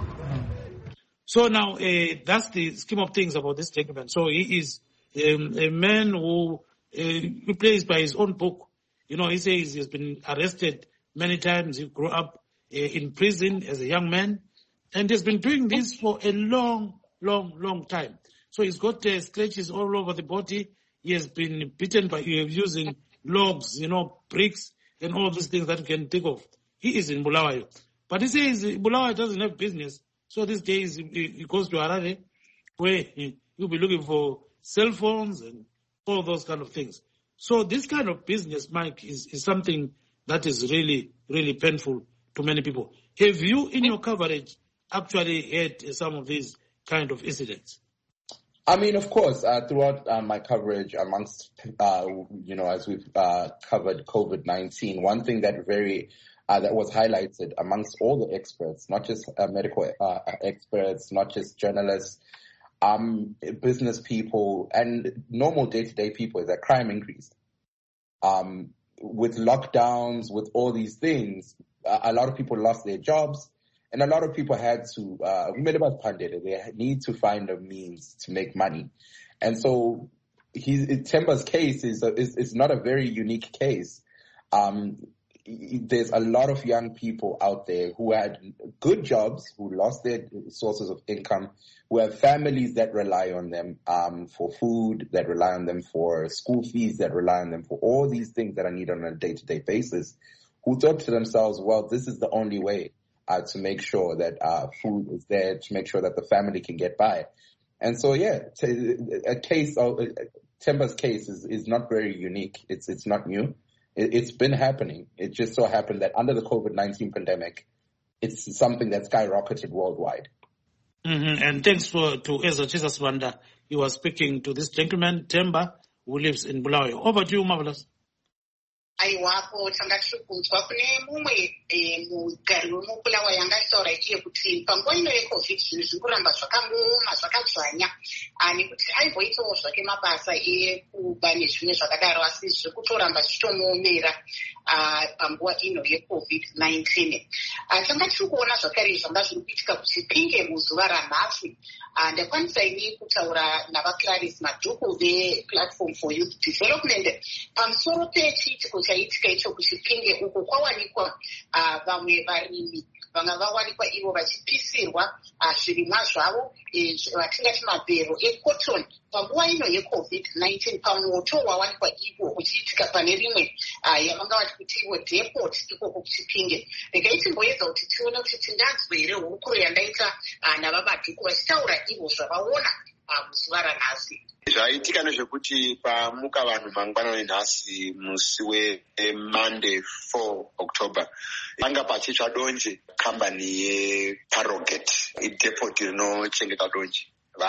So now uh, that's the scheme of things about this gentleman. So he is um, a man who uh, plays by his own book. You know, he says he's been arrested many times. He grew up uh, in prison as a young man, and he's been doing this for a long, long, long time. So he's got uh, scratches all over the body. He has been beaten by uh, using logs, you know, bricks, and all these things that you can think of. He is in Bulawayo. But he says Bulawayo doesn't have business. So these days he goes to Harare, where he'll be looking for cell phones and all those kind of things. So this kind of business, Mike, is, is something that is really, really painful to many people. Have you, in your coverage, actually had some of these kind of incidents? I mean, of course, uh, throughout uh, my coverage amongst, uh, you know, as we've uh, covered COVID nineteen, one thing that very uh, that was highlighted amongst all the experts, not just uh, medical uh, experts, not just journalists, um, business people, and normal day-to-day people, is that crime increased. Um, with lockdowns, with all these things, uh, a lot of people lost their jobs. And a lot of people had to, uh, they need to find a means to make money. And so he, Themba's case is, a, is, is not a very unique case. Um, there's a lot of young people out there who had good jobs, who lost their sources of income, who have families that rely on them, um, for food, that rely on them for school fees, that rely on them for all these things that are needed on a day-to-day basis, who thought to themselves, well, this is the only way. Uh, to make sure that uh, food is there, to make sure that the family can get by. And so, yeah, t- a case, of, uh, Themba's case is, is not very unique. It's it's not new. It, it's been happening. It just so happened that under the COVID nineteen pandemic, it's something that skyrocketed worldwide. Mm-hmm. And thanks for, to Ezra Jesus Wanda. He was speaking to this gentleman, Themba, who lives in Bulawayo. Over to you, Marvelous. aiwapo tanga tiri kunzwa kune mumwe mugari wemupulawa yanga taura iye kuti panguva ino yecovid zvinhu zviri kuramba zvakangooma zvakadzvanya nekuti aimboitawo zvake mabasa ekuba nezvimwe zvakadaro asi zviri kutoramba zvichitomuomera panguva ino yecovid nineteen. Tanga tiri kuona zvakare zvanga zviri kuitika kuChipinge muzuva ranhasi. Ndakwanisa ini kutaura navaClarice Madhuku vePlatform for Youth Development pamusoro pechiitiko chaitika icho kuChipinge uko kwawanikwa vamwe varimi vanga vawanikwa ivo vachipisirwa zvirimwa zvavo vatingati mabhero ecotton panguva ino yecovid nineteen pamoto wawanikwa ivo uchiitika pane rimwe yavanga vati kuti ivo depot ikoko kuChipinge. Regai timboedza kuti tione kuti tinganzwe here hurukuro yandaita navaMadhuku vachitaura ivo zvavaona muzuva ranhasi. Zvaitika nezvekuti pamuka vanhu mangwanani nhasi musi weMonday four October panga pachitsva donje kambani yeParrogate idepot rinochengeta donje.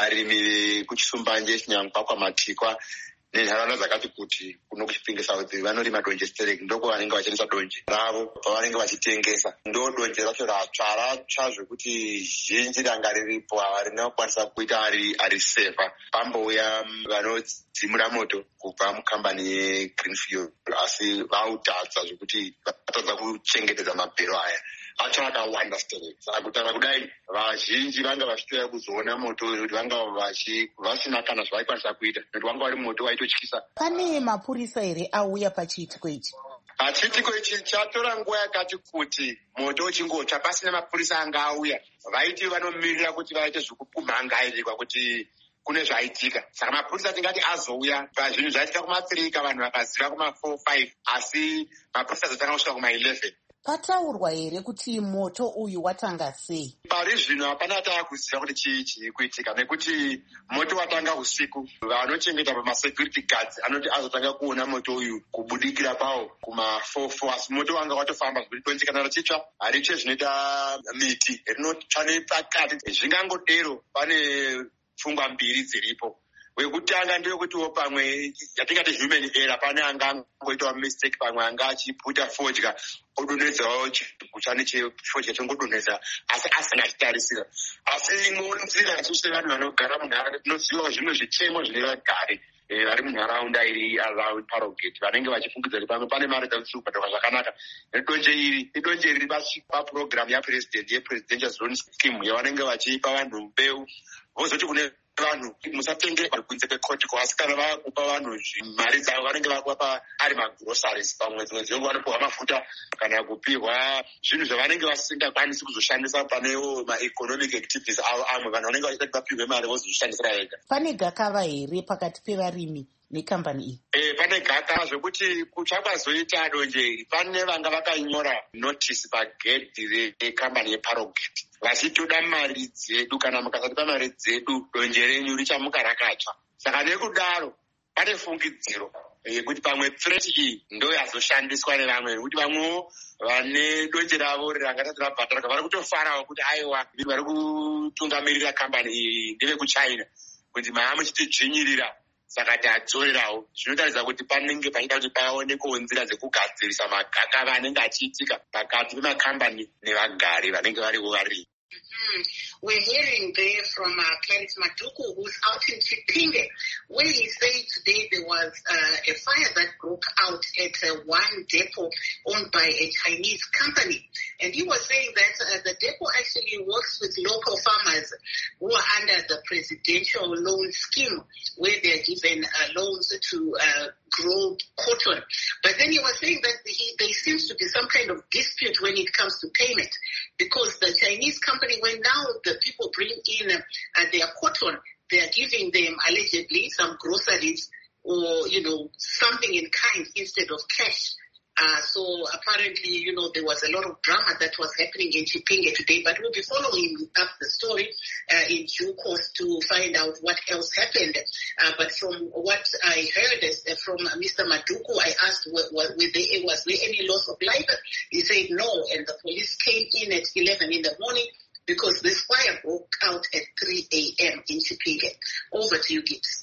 Varimi kuChisumbanje, Chinyamukwakwa, Matikwa nenharaunda dzakati kuti kuno kuChipinge South vanorima donje stereki ndoko vanenge vachishandisa donje ravo pavanenge vachitengesa. Ndo donje racho ratsva ratsva zvekuti zhinji ranga riripo havarina kukwanisa kuita ari sefa. Pambouya vanodzimura moto kubva mukambani yeGreenfield asi vautadza zvekuti vatadza kuchengetedza mabhero aya. Acho akawanda stereki. Saka kutaura kudai vazhinji vanga vachitoya kuzoona moto uyu kuti vanga vasina kana zvaikwanisa kuita nekuti wanga wari moto waitotyisa. Pane mapurisa here auya pachiitiko ichi? Chiitiko ichi chatora nguva yakati kuti moto uchingotsva pasina mapurisa anga auya. Vaiti vanomirira kuti vaite zvekukumhangairikwa kuti kune zvaitika. Saka mapurisa tingati azouya pazvinhu zvaitika kuma-three vanhu vakaziva kuma-four five asi mapurisa dzatanga kusvika kuma-eleven. Pataurwa here kuti moto uyu watanga sei? Pari zvino hapana tava kuziva kuti chii chiri kuitika nekuti moto watanga usiku. Vanochengeta pamasecurity guards anoti azotanga kuona moto uyu kubudikira pawo kuma-four four asi moto wanga watofamba zvekuti donje kana richitsva hariche zvinoita miti rinotsva nepakati. Zvingangodero pane pfungwa mbiri dziripo. Wekutanga ndeyekuti pamwe yatingati human error pane anga angoitawo mistake pamwe anga achiputa fodya odonedzawo chiguta nechefodya chongodonedza asi asina chitarisira. Asi imwe nzira yachise vanhu vanogara munharaunda tinozivawo zvimwe zvichemo zvine vagari vari munharaunda iri around Parrogate vanenge vachifungidza kuti pamwe pane mari dzavasiri kubhadharwa zvakanaka. Donje iri idonje riri papurogiramu yapresident yepresidential zone scheme yavanenge vachipa vanhu mbeu vozoti kune vanhu musatengere kunze kwekotiko asi kana vakupa vanhu mari dzavo vanenge vakupa ari magrosaries pamwedzi mwedzi yongo vanopiwa mafuta kana kupihwa zvinhu zvavanenge vasingakwanisi kuzoshandisa panewo maeconomic activities avo amwe vanhu vanenge vachida kuti vapihwe mari vozozvishandisira vega. Pane gakava here pakati pevarimi nekambani iyi? Eh, pane gakava zvekuti kuchakwazoita donje iri pane vanga vakanyora notice pagedhi rekambani yeParrogate vachitoda mari dzedu kana mukasatipa mari dzedu donje renyu richamuka rakatsva. Saka nekudaro pane fungidziro yekuti pamwe threat iyi ndo yazoshandiswa nevamwe nekuti vamwewo vane donje ravo rangatati rabhadharwa vari kutofarawo kuti aiwa vari kutungamirira kambani iyi ndevekuChina kuti maa muchitidzvinyirira. Saka tadzorerawo zvinotaridza kuti panenge paita kuti paonekwewo nzira dzekugadzirisa magakava anenge achiitika pakati pemakambani nevagari vanenge varivo varimi. Mm-hmm. We're hearing there from uh, Clarice Madhuku, who's out in Chipinge, where he said today there was uh, a fire that broke out at uh, one depot owned by a Chinese company. And he was saying that uh, the depot actually works with local farmers who are under the presidential loan scheme, where they're given uh, loans to uh, grow cotton. But then he was saying that he, there seems to be some kind of dispute when it comes to payment, because the Chinese company, when now the people bring in uh, their cotton, they are giving them allegedly some groceries or, you know, something in kind instead of cash. Uh, so apparently, you know, there was a lot of drama that was happening in Chipinge today, but we'll be following up the story uh, in due course to find out what else happened. Uh, but from what I heard uh, from Mister Madhuku, I asked, was, was, there, was there any loss of life? He said no, and the police came in at eleven in the morning because this fire broke out at three a.m. in Chipinge. Over to you, Gibbs.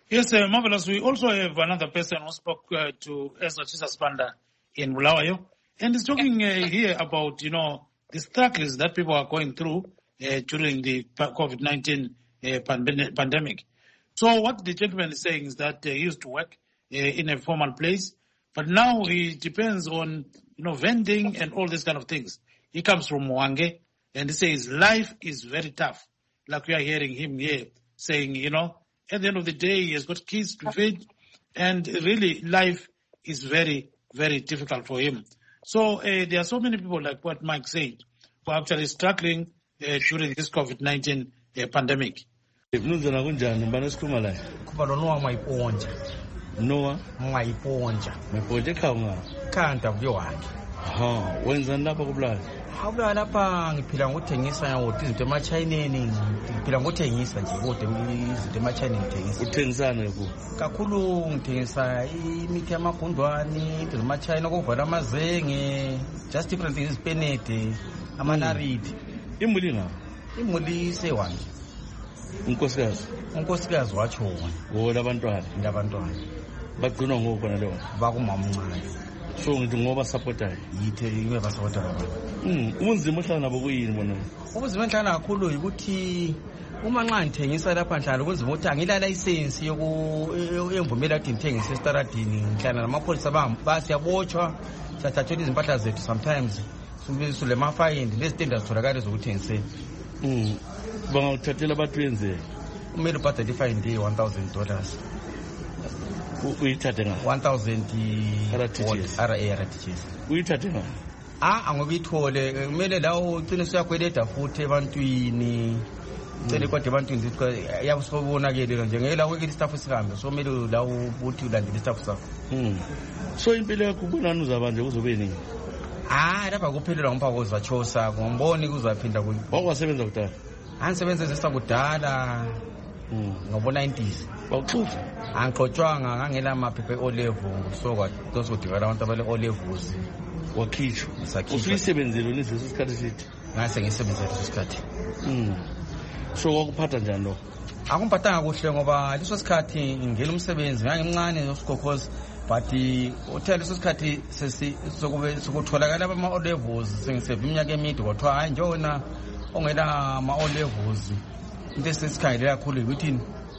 Yes, uh, marvelous. We also have another person who spoke uh, to Ezra Chisaspanda in Bulawayo, and he's talking uh, here about, you know, the struggles that people are going through uh, during the COVID nineteen uh, pandem- pandemic. So what the gentleman is saying is that uh, he used to work uh, in a formal place, but now he depends on, you know, vending and all these kind of things. He comes from Mwange, and he says life is very tough. Like we are hearing him here saying, you know, at the end of the day, he has got kids to feed, and really life is very, very difficult for him. So uh, there are so many people, like what Mike said, who are actually struggling uh, during this COVID nineteen uh, pandemic. Noah maiponja maiponja kaunga kanta byowange ha wenza lapha kubulala awula lapha ngiphila ngokuthengisa ukuthi izinto emachineni ngiphila ngokuthengisa nje kodwa izinto emachineni ngithengisa uthengisana ku kakhulu ngithengisa imithi yamagundwane into emachina kovala amazenge just different things penede amanariti imuli na imuli sewanje unkosikazi unkosikazi wacho wona abantwana ndabantwana bagcina ngokona leyo bakumama uncane so ngithi ngoba supportayo yithe ibe ba supportayo mm ubunzima ohlala nabo kuyini bona ubunzima enhlala kakhulu ukuthi uma nxa ngithengisa lapha nhlalo ubunzima ukuthi angila license yoku emvumela ukuthi ngithengise estaradini nhlana namapholisa basiyabotshwa siyathatha izimpahla zethu sometimes sule mafayini lezitenda zitholakala zokuthengisela mm bangawuthathela abantu yenze kumele ubhadale ifine day one thousand dollars uyithathe nga one thousand R A R T G S uyithathe nga ah angobithole kumele lawo uqiniso yakweleda futhi ebantwini cele kodwa ebantwini yabusibonakele nje ngeke lawo ke istaff sihambe so kumele lawo uthi ulandele istaff sakho mm so impilo yakho kubonana uzabanje kuzobe nini ah lapha kuphelelwa ngompako zachosa ngomboni kuzaphinda ku wakwasebenza kudala angisebenza sesakudala ngobo nineties bawuxufa angixotshwanga ngangela maphephe o level so kwatosodikala abantu abale o levels wakhishwa usuyisebenzile leso sikhathi sithi ngase ngisebenzele leso sikhathi mm so wakuphatha njani lo akumphathanga kuhle ngoba leso sikhathi ngingena umsebenzi ngangimncane nosikokhozi but uthe leso sikhathi sesi sokube sokutholakala ama o levels sengiseve iminyaka emide kwathiwa hayi njona ongela ama o levels into sesikhangela kakhulu ukuthi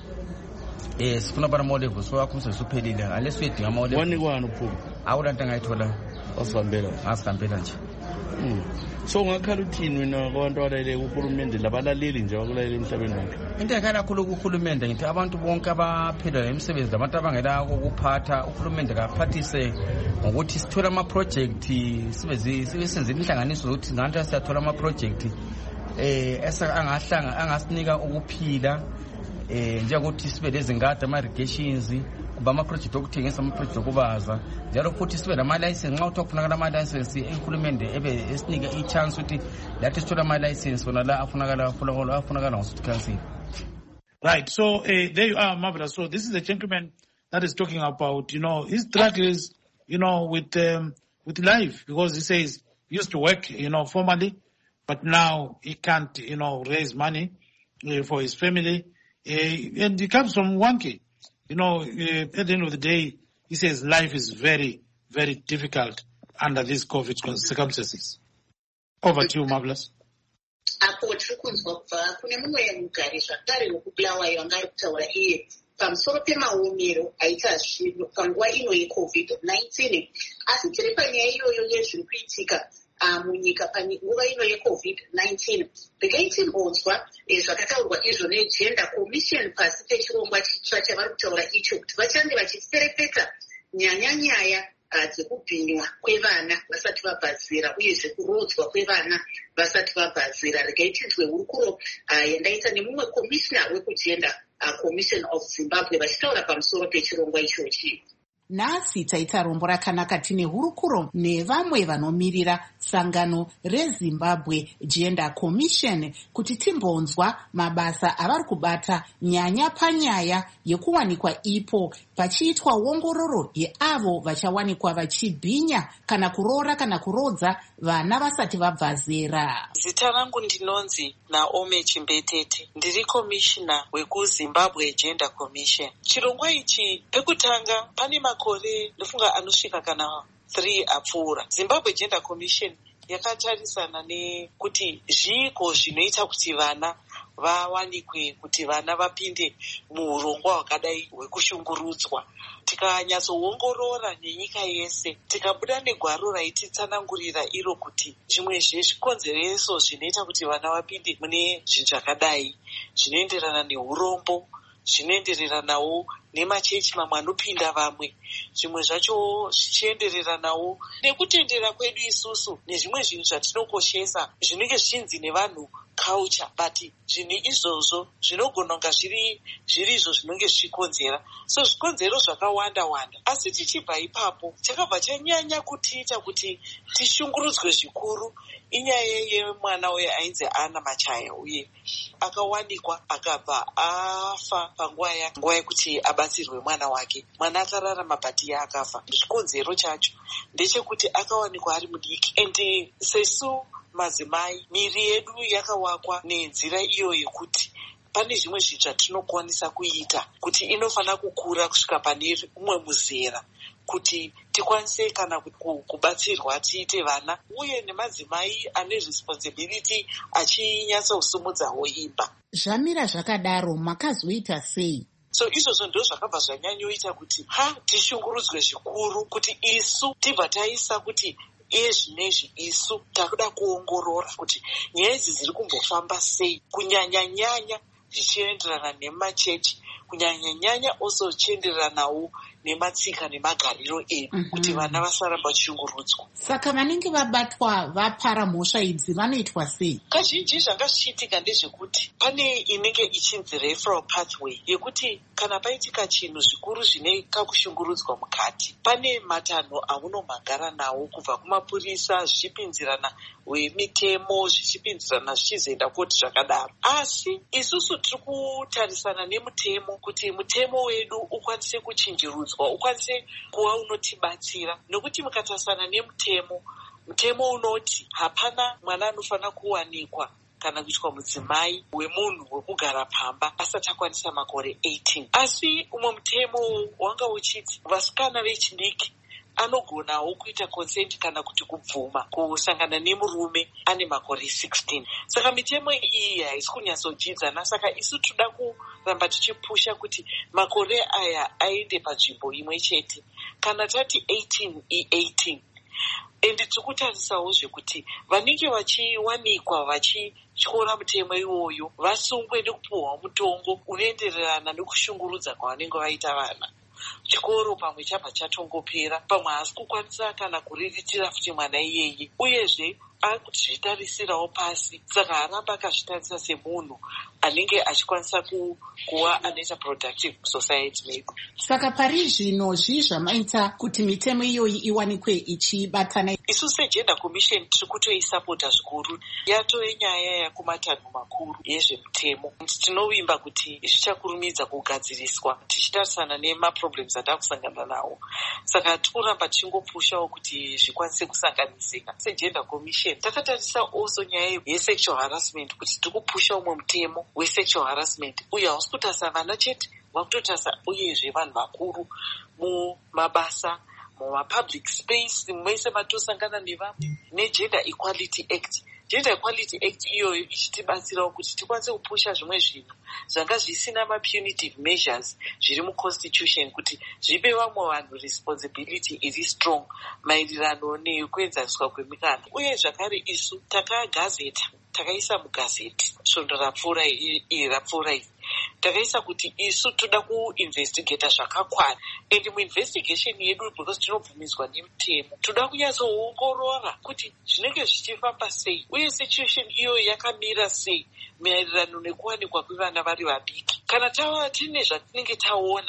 eh sifuna bana mo levels so akho sesuphelile unless uyedinga ama levels wani kwani uphuma awulanto angayithola osihambela asihambela nje mm so ngakhala uthini wena kwabantu abalele kuhulumende labalaleli nje wakulalela emhlabeni wonke into yakhala kakhulu kuhulumende ngithi abantu bonke abaphila emsebenzi labantu abangela ukuphatha uhulumende kaphathise ngokuthi sithola ama project sibe sibe senze inhlanganiso ukuthi nganto siyathola ama project eh esa angahlanga angasinika ukuphila eh njengokuthi sibe lezingadi ama irrigations kuba ama project okuthengisa ama project okubaza njalo futhi sibe nama license nxa uthofunakala ama license ehulumende ebe esinike i chance ukuthi lathi sithola ama license wona la afunakala afunakala afunakala ngosuthi council. Right, so uh, there you are, marvelous. So this is a gentleman that is talking about, you know, his struggles, you know, with um, with life, because he says he used to work, you know, formally, but now he can't, you know, raise money uh, for his family. Uh, and he comes from Wanke. You know, uh, at the end of the day, he says life is very, very difficult under these COVID circumstances. Over to you, Marvelous. Apo tiri kunzwa kubva kune mumwe mugari zvakare wekubulawayo anga ari kutaura iye pamusoro pemaomero aita zvino panguva ino yecovid nineteen. Asi tiri panyaya iyoyo yezviri kuitika munyika panguva ino yecovid nineteen. Ndakaitimbodzwa zvakataurwa izvo negender commission pasi pechirongwa chitsva chavari kutaura icho kuti vachange vachiserepeta nyanya-nyaya dzekubhinywa kwevana vasati vabhazira uyezve kurodzwa kwevana vasati vabhazira. Regaitizwe hurukuro yandaita nemumwe commissioner wekugender commission of Zimbabwe vachitaura pamusoro pechirongwa ichochi. Nhasi taita rombo rakanaka tine hurukuro nevamwe vanomirira sangano reZimbabwe Gender Commission kuti timbonzwa mabasa avari kubata nyanya panyaya yekuwanikwa ipo pachiitwa ongororo yeavo vachawanikwa vachibhinya kana kuroora kana kurodza vana vasati vabva zera. Zita rangu ndinonzi Naomi Chimbetete, ndiri komishina wekuZimbabwe Gender Commission. Chirongwa ichi pekutanga pane makore ndofunga anosvika kana three apfuura. Zimbabwe Gender Commission yakatarisana nekuti zviiko zvinoita kuti vana vawanikwe, kuti vana vapinde muurongwa hwakadai hwekushungurudzwa. Tikanyatsoongorora nenyika yese, tikabuda negwaro raititsanangurira iro kuti zvimwe zvezvikonzereso zvinoita kuti vana vapinde mune zvinhu zvakadai zvinoenderana neurombo, zvinoendereranawo nemachechi mamwe anopinda vamwe, zvimwe zvacho zvichiendereranawo nekutendera kwedu isusu nezvimwe zvinhu zvatinokoshesa zvinenge zvichinzi nevanhu culture, but zvinhu izvozvo zvinogona kunga zviri zvirizvo zvinenge zvichikonzera. So zvikonzero zvakawanda wanda, asi tichibva ipapo chakabva chanyanya kutiita kuti tishungurudzwe zvikuru inyaya yemwana uye ainzi Ana Machaya, uye akawanikwa akabva afa panguva nguva yekuti abatsirwe mwana wake. Mwana akararama bhati yaakafa. Chikonzero chacho ndechekuti akawanikwa ari mudiki, and sesu madzimai miri yedu yakawakwa nenzira iyo yekuti pane zvimwe zvinhu zvatinokwanisa kuita kuti inofana kukura kusvika pane umwe muzera kuti tikwanise kana kubatsirwa tiite vana, uye nemadzimai ane responsibility achinyatsosimudzawo imba. Zvamira zvakadaro makazoita sei? So izvozvo ndo zvakabva zvanyanyoita kuti ha tishungurudzwe zvikuru kuti isu tibva taisa kuti iye zvinezvi isu takuda kuongorora kuti nyaya idzi dziri kumbofamba sei, kunyanya-nyanya zvichienderana nemachechi, kunyanya-nyanya also zvichienderanawo nematsika nemagariro edu, mm -hmm. kuti vana vasaramba vachishungurudzwa. Saka vanenge vabatwa vapara mhosva idzi vanoitwa sei? Kazhinji zvanga zvichiitika ndezvekuti pane inenge ichinzi referral pathway yekuti kana paitika chinhu zvikuru zvine kakushungurudzwa mukati, pane matanho amunomhangara nawo kubva kumapurisa zvichipinzirana wemitemo zvichipinzirana zvichizoenda koti zvakadaro. Asi isusu tiri kutarisana nemutemo kuti mutemo wedu ukwanise kuchinjirudzwa, ukwanise kuva unotibatsira, nokuti mukatarisana nemutemo, mutemo unoti hapana mwana anofanira kuwanikwa kana kuitwa mudzimai wemunhu wekugara pamba asati akwanisa makore eighteen. Asi umwe mutemo wanga uchiti vasikana vechidiki anogonawo kuita consent kana kuti kubvuma kusangana nemurume ane makore sixteen. Saka mitemo iyi haisi kunyatsodzidzana, saka isu toda kuramba tichipusha kuti makore aya aende panzvimbo imwe chete. Kana tati eighteen i eighteen, endi tiri kutarisawo zvekuti vanenge vachiwanikwa vachityora mutemo iwoyo vasungwe nekupuhwa mutongo unoendererana nekushungurudza kwavanenge vaita vana. Chikoro pamwe chabva chatongopera, pamwe haasi kukwanisa kana kuriritira futi mwana iyeye, uyezve ari kutizvitarisirawo pasi, saka haramba akazvitarisa semunhu anenge achikwanisa kuva anoita productive society medu. Saka pari zvino zvii zvamaita kuti mitemo iyoyi iwanikwe ichibatana? Isu seGender Commission tiri kutoisapota zvikuru, yatove nyaya yakumatanho makuru yezvemutemo. Tinovimba kuti zvichakurumidza kugadziriswa tichitarisana nemaproblems atakusangana nawo, saka tiri kuramba tichingopushawo kuti zvikwanise kusanganisika. SeGender Commission takatarisa also nyaya yesexual harassment, kuti tiri kupusha umwe mutemo wesexual harassment, uye hausi kutarisa vana chete, wakutotarisa uyezve vanhu vakuru mumabasa, mumapublic space, mese matosangana nevamwe, neGender Equality Act. Gender Equality Act iyoyo ichitibatsirawo kuti tikwanise kupusha zvimwe zvinhu zvanga zvisina mapunitive measures zviri muconstitution, kuti zvipe vamwe vanhu responsibility iri strong maererano nekuenzaniswa kwemikana. Uye zvakare isu takagazeta, takaisa mugazeti svondo rapfuura iri rapfuura iri, takaisa kuti isu toda kuinvestigata zvakakwana, and muinvestigation yedu because tinobvumidzwa nemutemo toda kunyatsoongorora kuti zvinenge zvichifamba sei uye situation iyo yakamira sei maererano nekuwanikwa kwevana vari vadiki. Kana tava tine zvatinenge taona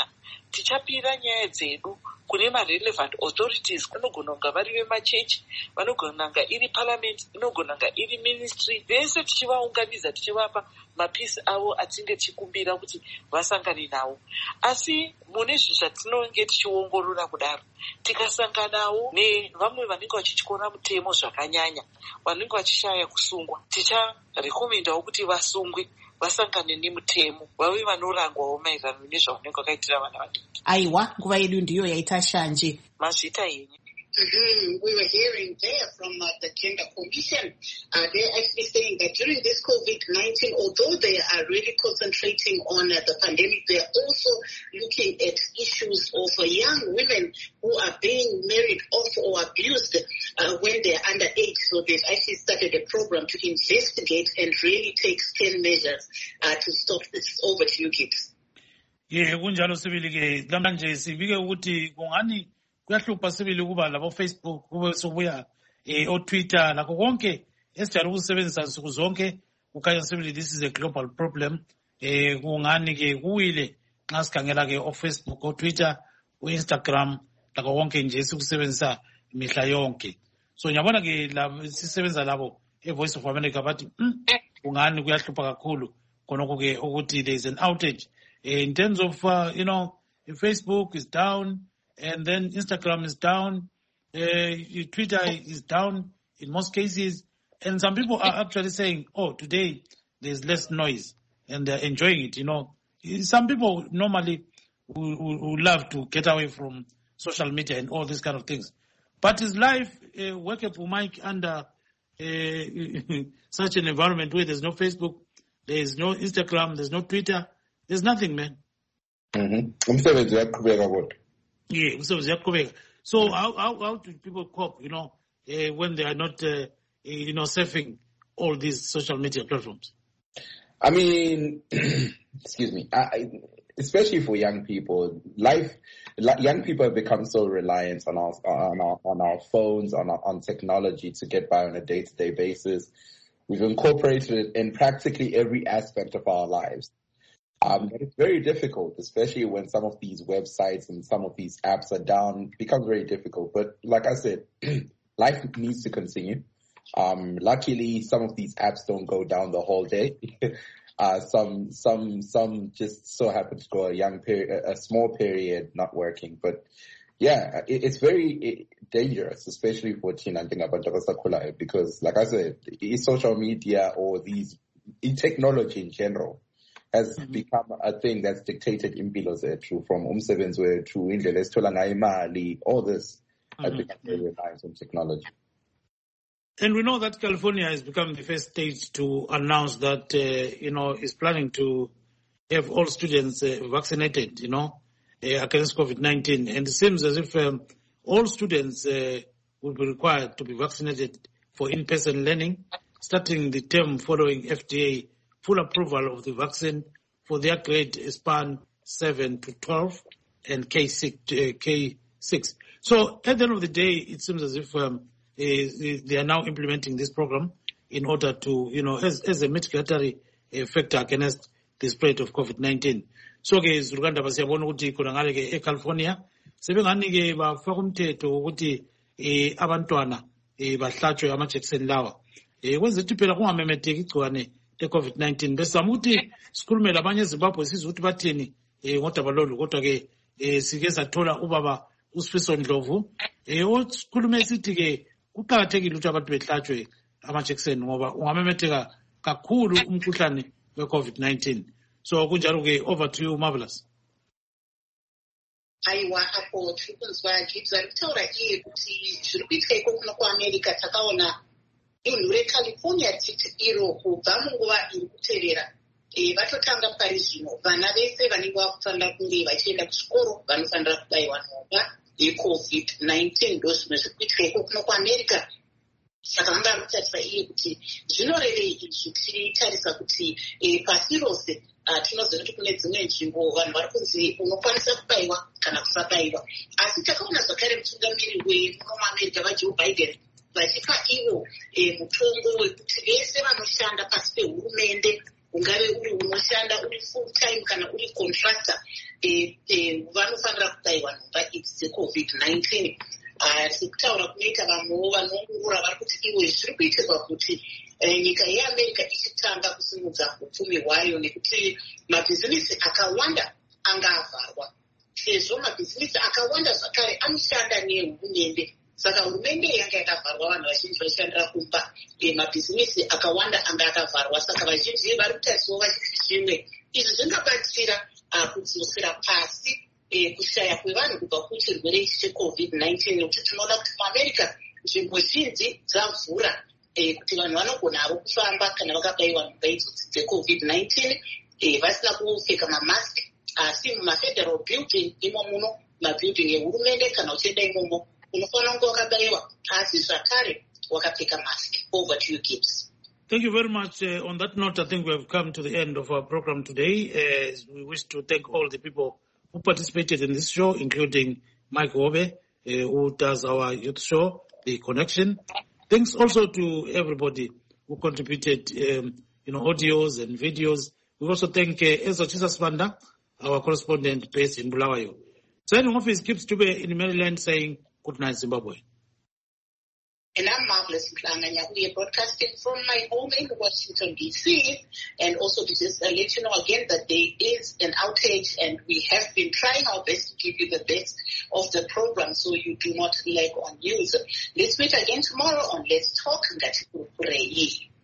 tichapira nyaya dzedu kune ma-relevant authorities. Kunogona kunga vari vemachechi, vanogona kunga iri parliament, inogona kunga iri ministry. Vese tichivaunganidza tichivapa mapisi avo atinge tichikumbira kuti vasangane nawo. Asi mune zvinhu zvatinonge tichiongorora kudaro, tikasanganawo nevamwe vanenge vachityora mutemo zvakanyanya, vanenge vachishaya kusungwa, ticharekomendawo kuti vasungwe, vasangane nemutemo, vave vanorangwawo maererano nezvaunenge vakaitira vana vadiki. Aiwa, nguva yedu ndiyo yaita shanje. Mazvita yenyu. Mm-hmm. We were hearing there from uh, the Gender Commission. Uh, they're actually saying that during this COVID nineteen, although they are really concentrating on uh, the pandemic, they're also looking at issues of uh, young women who are being married off or abused uh, when they're underage. So they've actually started a program to investigate and really take stern measures uh, to stop this. Over to you, Gibbs. Yeah, kunjalo sibili ke lamanje sibike ukuthi kungani kuyahlupha sibili kuba labo Facebook kube sobuya eh o Twitter lakho konke esijalo ukusebenzisa nsuku zonke ukaya sibili. This is a global problem. Eh kungani ke kuwile nxa sikhangela ke o Facebook o Twitter o Instagram lakho konke nje sikusebenzisa imihla yonke. So nyabona ke la sisebenza labo e Voice of America bathi kungani kuyahlupha kakhulu konoko ke ukuthi there is an outage in terms of uh, you know, Facebook is down. And then Instagram is down, uh, Twitter is down in most cases. And some people are actually saying, oh, today there's less noise and they're enjoying it, you know. Some people normally would, would love to get away from social media and all these kind of things. But is life uh, workable, Mike, under uh, such an environment where there's no Facebook, there's no Instagram, there's no Twitter, there's nothing, man. Mm-hmm. Yeah, so so how, how how do people cope, you know, uh, when they are not, uh, you know, surfing all these social media platforms? I mean, excuse me, I, especially for young people, life, young people have become so reliant on our on our on our phones, on our, on technology to get by on a day-to-day basis. We've incorporated it in practically every aspect of our lives. Um, but it's very difficult, especially when some of these websites and some of these apps are down. It becomes very difficult. But like I said, life needs to continue. Um, luckily, some of these apps don't go down the whole day. uh, some, some, some just so happen to go a young period, a small period not working. But yeah, it, it's very it, dangerous, especially for Tina and Tingabantabasakula, because like I said, social media or these technology in general has mm-hmm. become a thing that's dictated in impilo zethu, from umsebenzi wethu, indlela esithola ngayo imali, all this has mm-hmm. become very reliant on technology. And we know that California has become the first state to announce that, uh, you know, is planning to have all students uh, vaccinated, you know, uh, against COVID nineteen. And it seems as if um, all students uh, will be required to be vaccinated for in-person learning, starting the term following F D A full approval of the vaccine for their grade span seven to twelve and K six. Uh, K six. So at the end of the day, it seems as if um, uh, they are now implementing this program in order to, you know, as, as a mitigatory uh, factor against the spread of COVID nineteen. So ke zuruganda basiyabona ukuthi khona ngale ke eCalifornia sebengani ke bafaka umthetho ukuthi eh abantwana eh bahlatshwe amajekiseni lawa. Eh kwenza ukuthi phela kungamemetheki igcikwane le-COVID nineteen. Besizama ukuthi sikhulume labanye eZimbabwe sizwe ukuthi bathini eh ngodaba lolu, kodwa ke eh sike sathola ubaba uSifiso Ndlovu eh okhulume sithi ke kuqakathekile ukuthi abantu behlatshwe amajekiseni ngoba ungamemetheka kakhulu umkhuhlane we-COVID nineteen. So kunjalo ke, over to you, Marvelous. Aiwa hapo tikunzwa Gibbs arikutaura iye kuti zviri kuitika iko kuAmerica takaona dunhu reCalifornia titi iro kubva munguva iri kuterera vatotanga pari zvino vana vese vanenge vakufanira kunge vachienda kuchikoro vanofanira kubayiwa nhomba yeCovid nineteen. Ndo zvimwe zviri kuitika iko kuno kuAmerica. Saka vanga vari kutarisa iye kuti zvinorevei izvi tichitarisa kuti pasi rose tinoziva kuti kune dzimwe nzvimbo vanhu vari kunzi unokwanisa kubayiwa kana kusabayiwa. Asi takaona zvakare mutungamiri wemunomuamerica vaJoe Biden vachipa ivo mutongo wekuti vese vanoshanda pasi pehurumende ungave uri unoshanda uri full time kana uri contractor, vanofanira kubayiwa nhomba idzi dzecovid nineteen. Sekutaura kunoita vanhuwo vanoongorora vari kuti iwe zviri kuitirwa kuti nyika yeamerica ichitanga kusimudza upfumi hwayo, nekuti mabhizinisi akawanda anga avharwa, sezvo mabhizinisi akawanda zvakare anoshanda nehurumende. Saka hurumende yanga yakavharwa, vanhu vazhinji vaishandira kumba, mabhizinisi akawanda anga akavharwa. Saka vazhinji vari kutariswa vachiti zvimwe izvi zvingabatsira kudzosera pasi kushaya kwevanhu kubva kuchirwere ichi checovid nineteen, nekuti tinoona kuti muamerica nzvimbo zhinji dzavhura kuti vanhu vanogona vo kufamba kana vakabayiwa nhomba idzodzi dzecovid nineteen vasina kupfeka mamask, asi mumafederal building imo muno, mabuilding ehurumende, kana uchienda imomo unofanira kunge wakabayiwa asi zvakare wakapfeka mask. Over to you, Gibbs. Thank you very much. Uh, on that note, I think we have come to the end of our program today. Uh, we wish to thank all the people who participated in this show, including Mike Wobe, uh, who does our youth show, The Connection. Thanks also to everybody who contributed, um, you know, audios and videos. We also thank uh, Ezra Chisasmanda, our correspondent based in Bulawayo. Signing off is Gibbs Tube in Maryland saying, good night, Zimbabwe. And I'm Marvelous Mklanga. We are broadcasting from my home in Washington, D C And also to just uh, let you know again that there is an outage, and we have been trying our best to give you the best of the program so you do not lag on news. Let's meet again tomorrow on Let's Talk.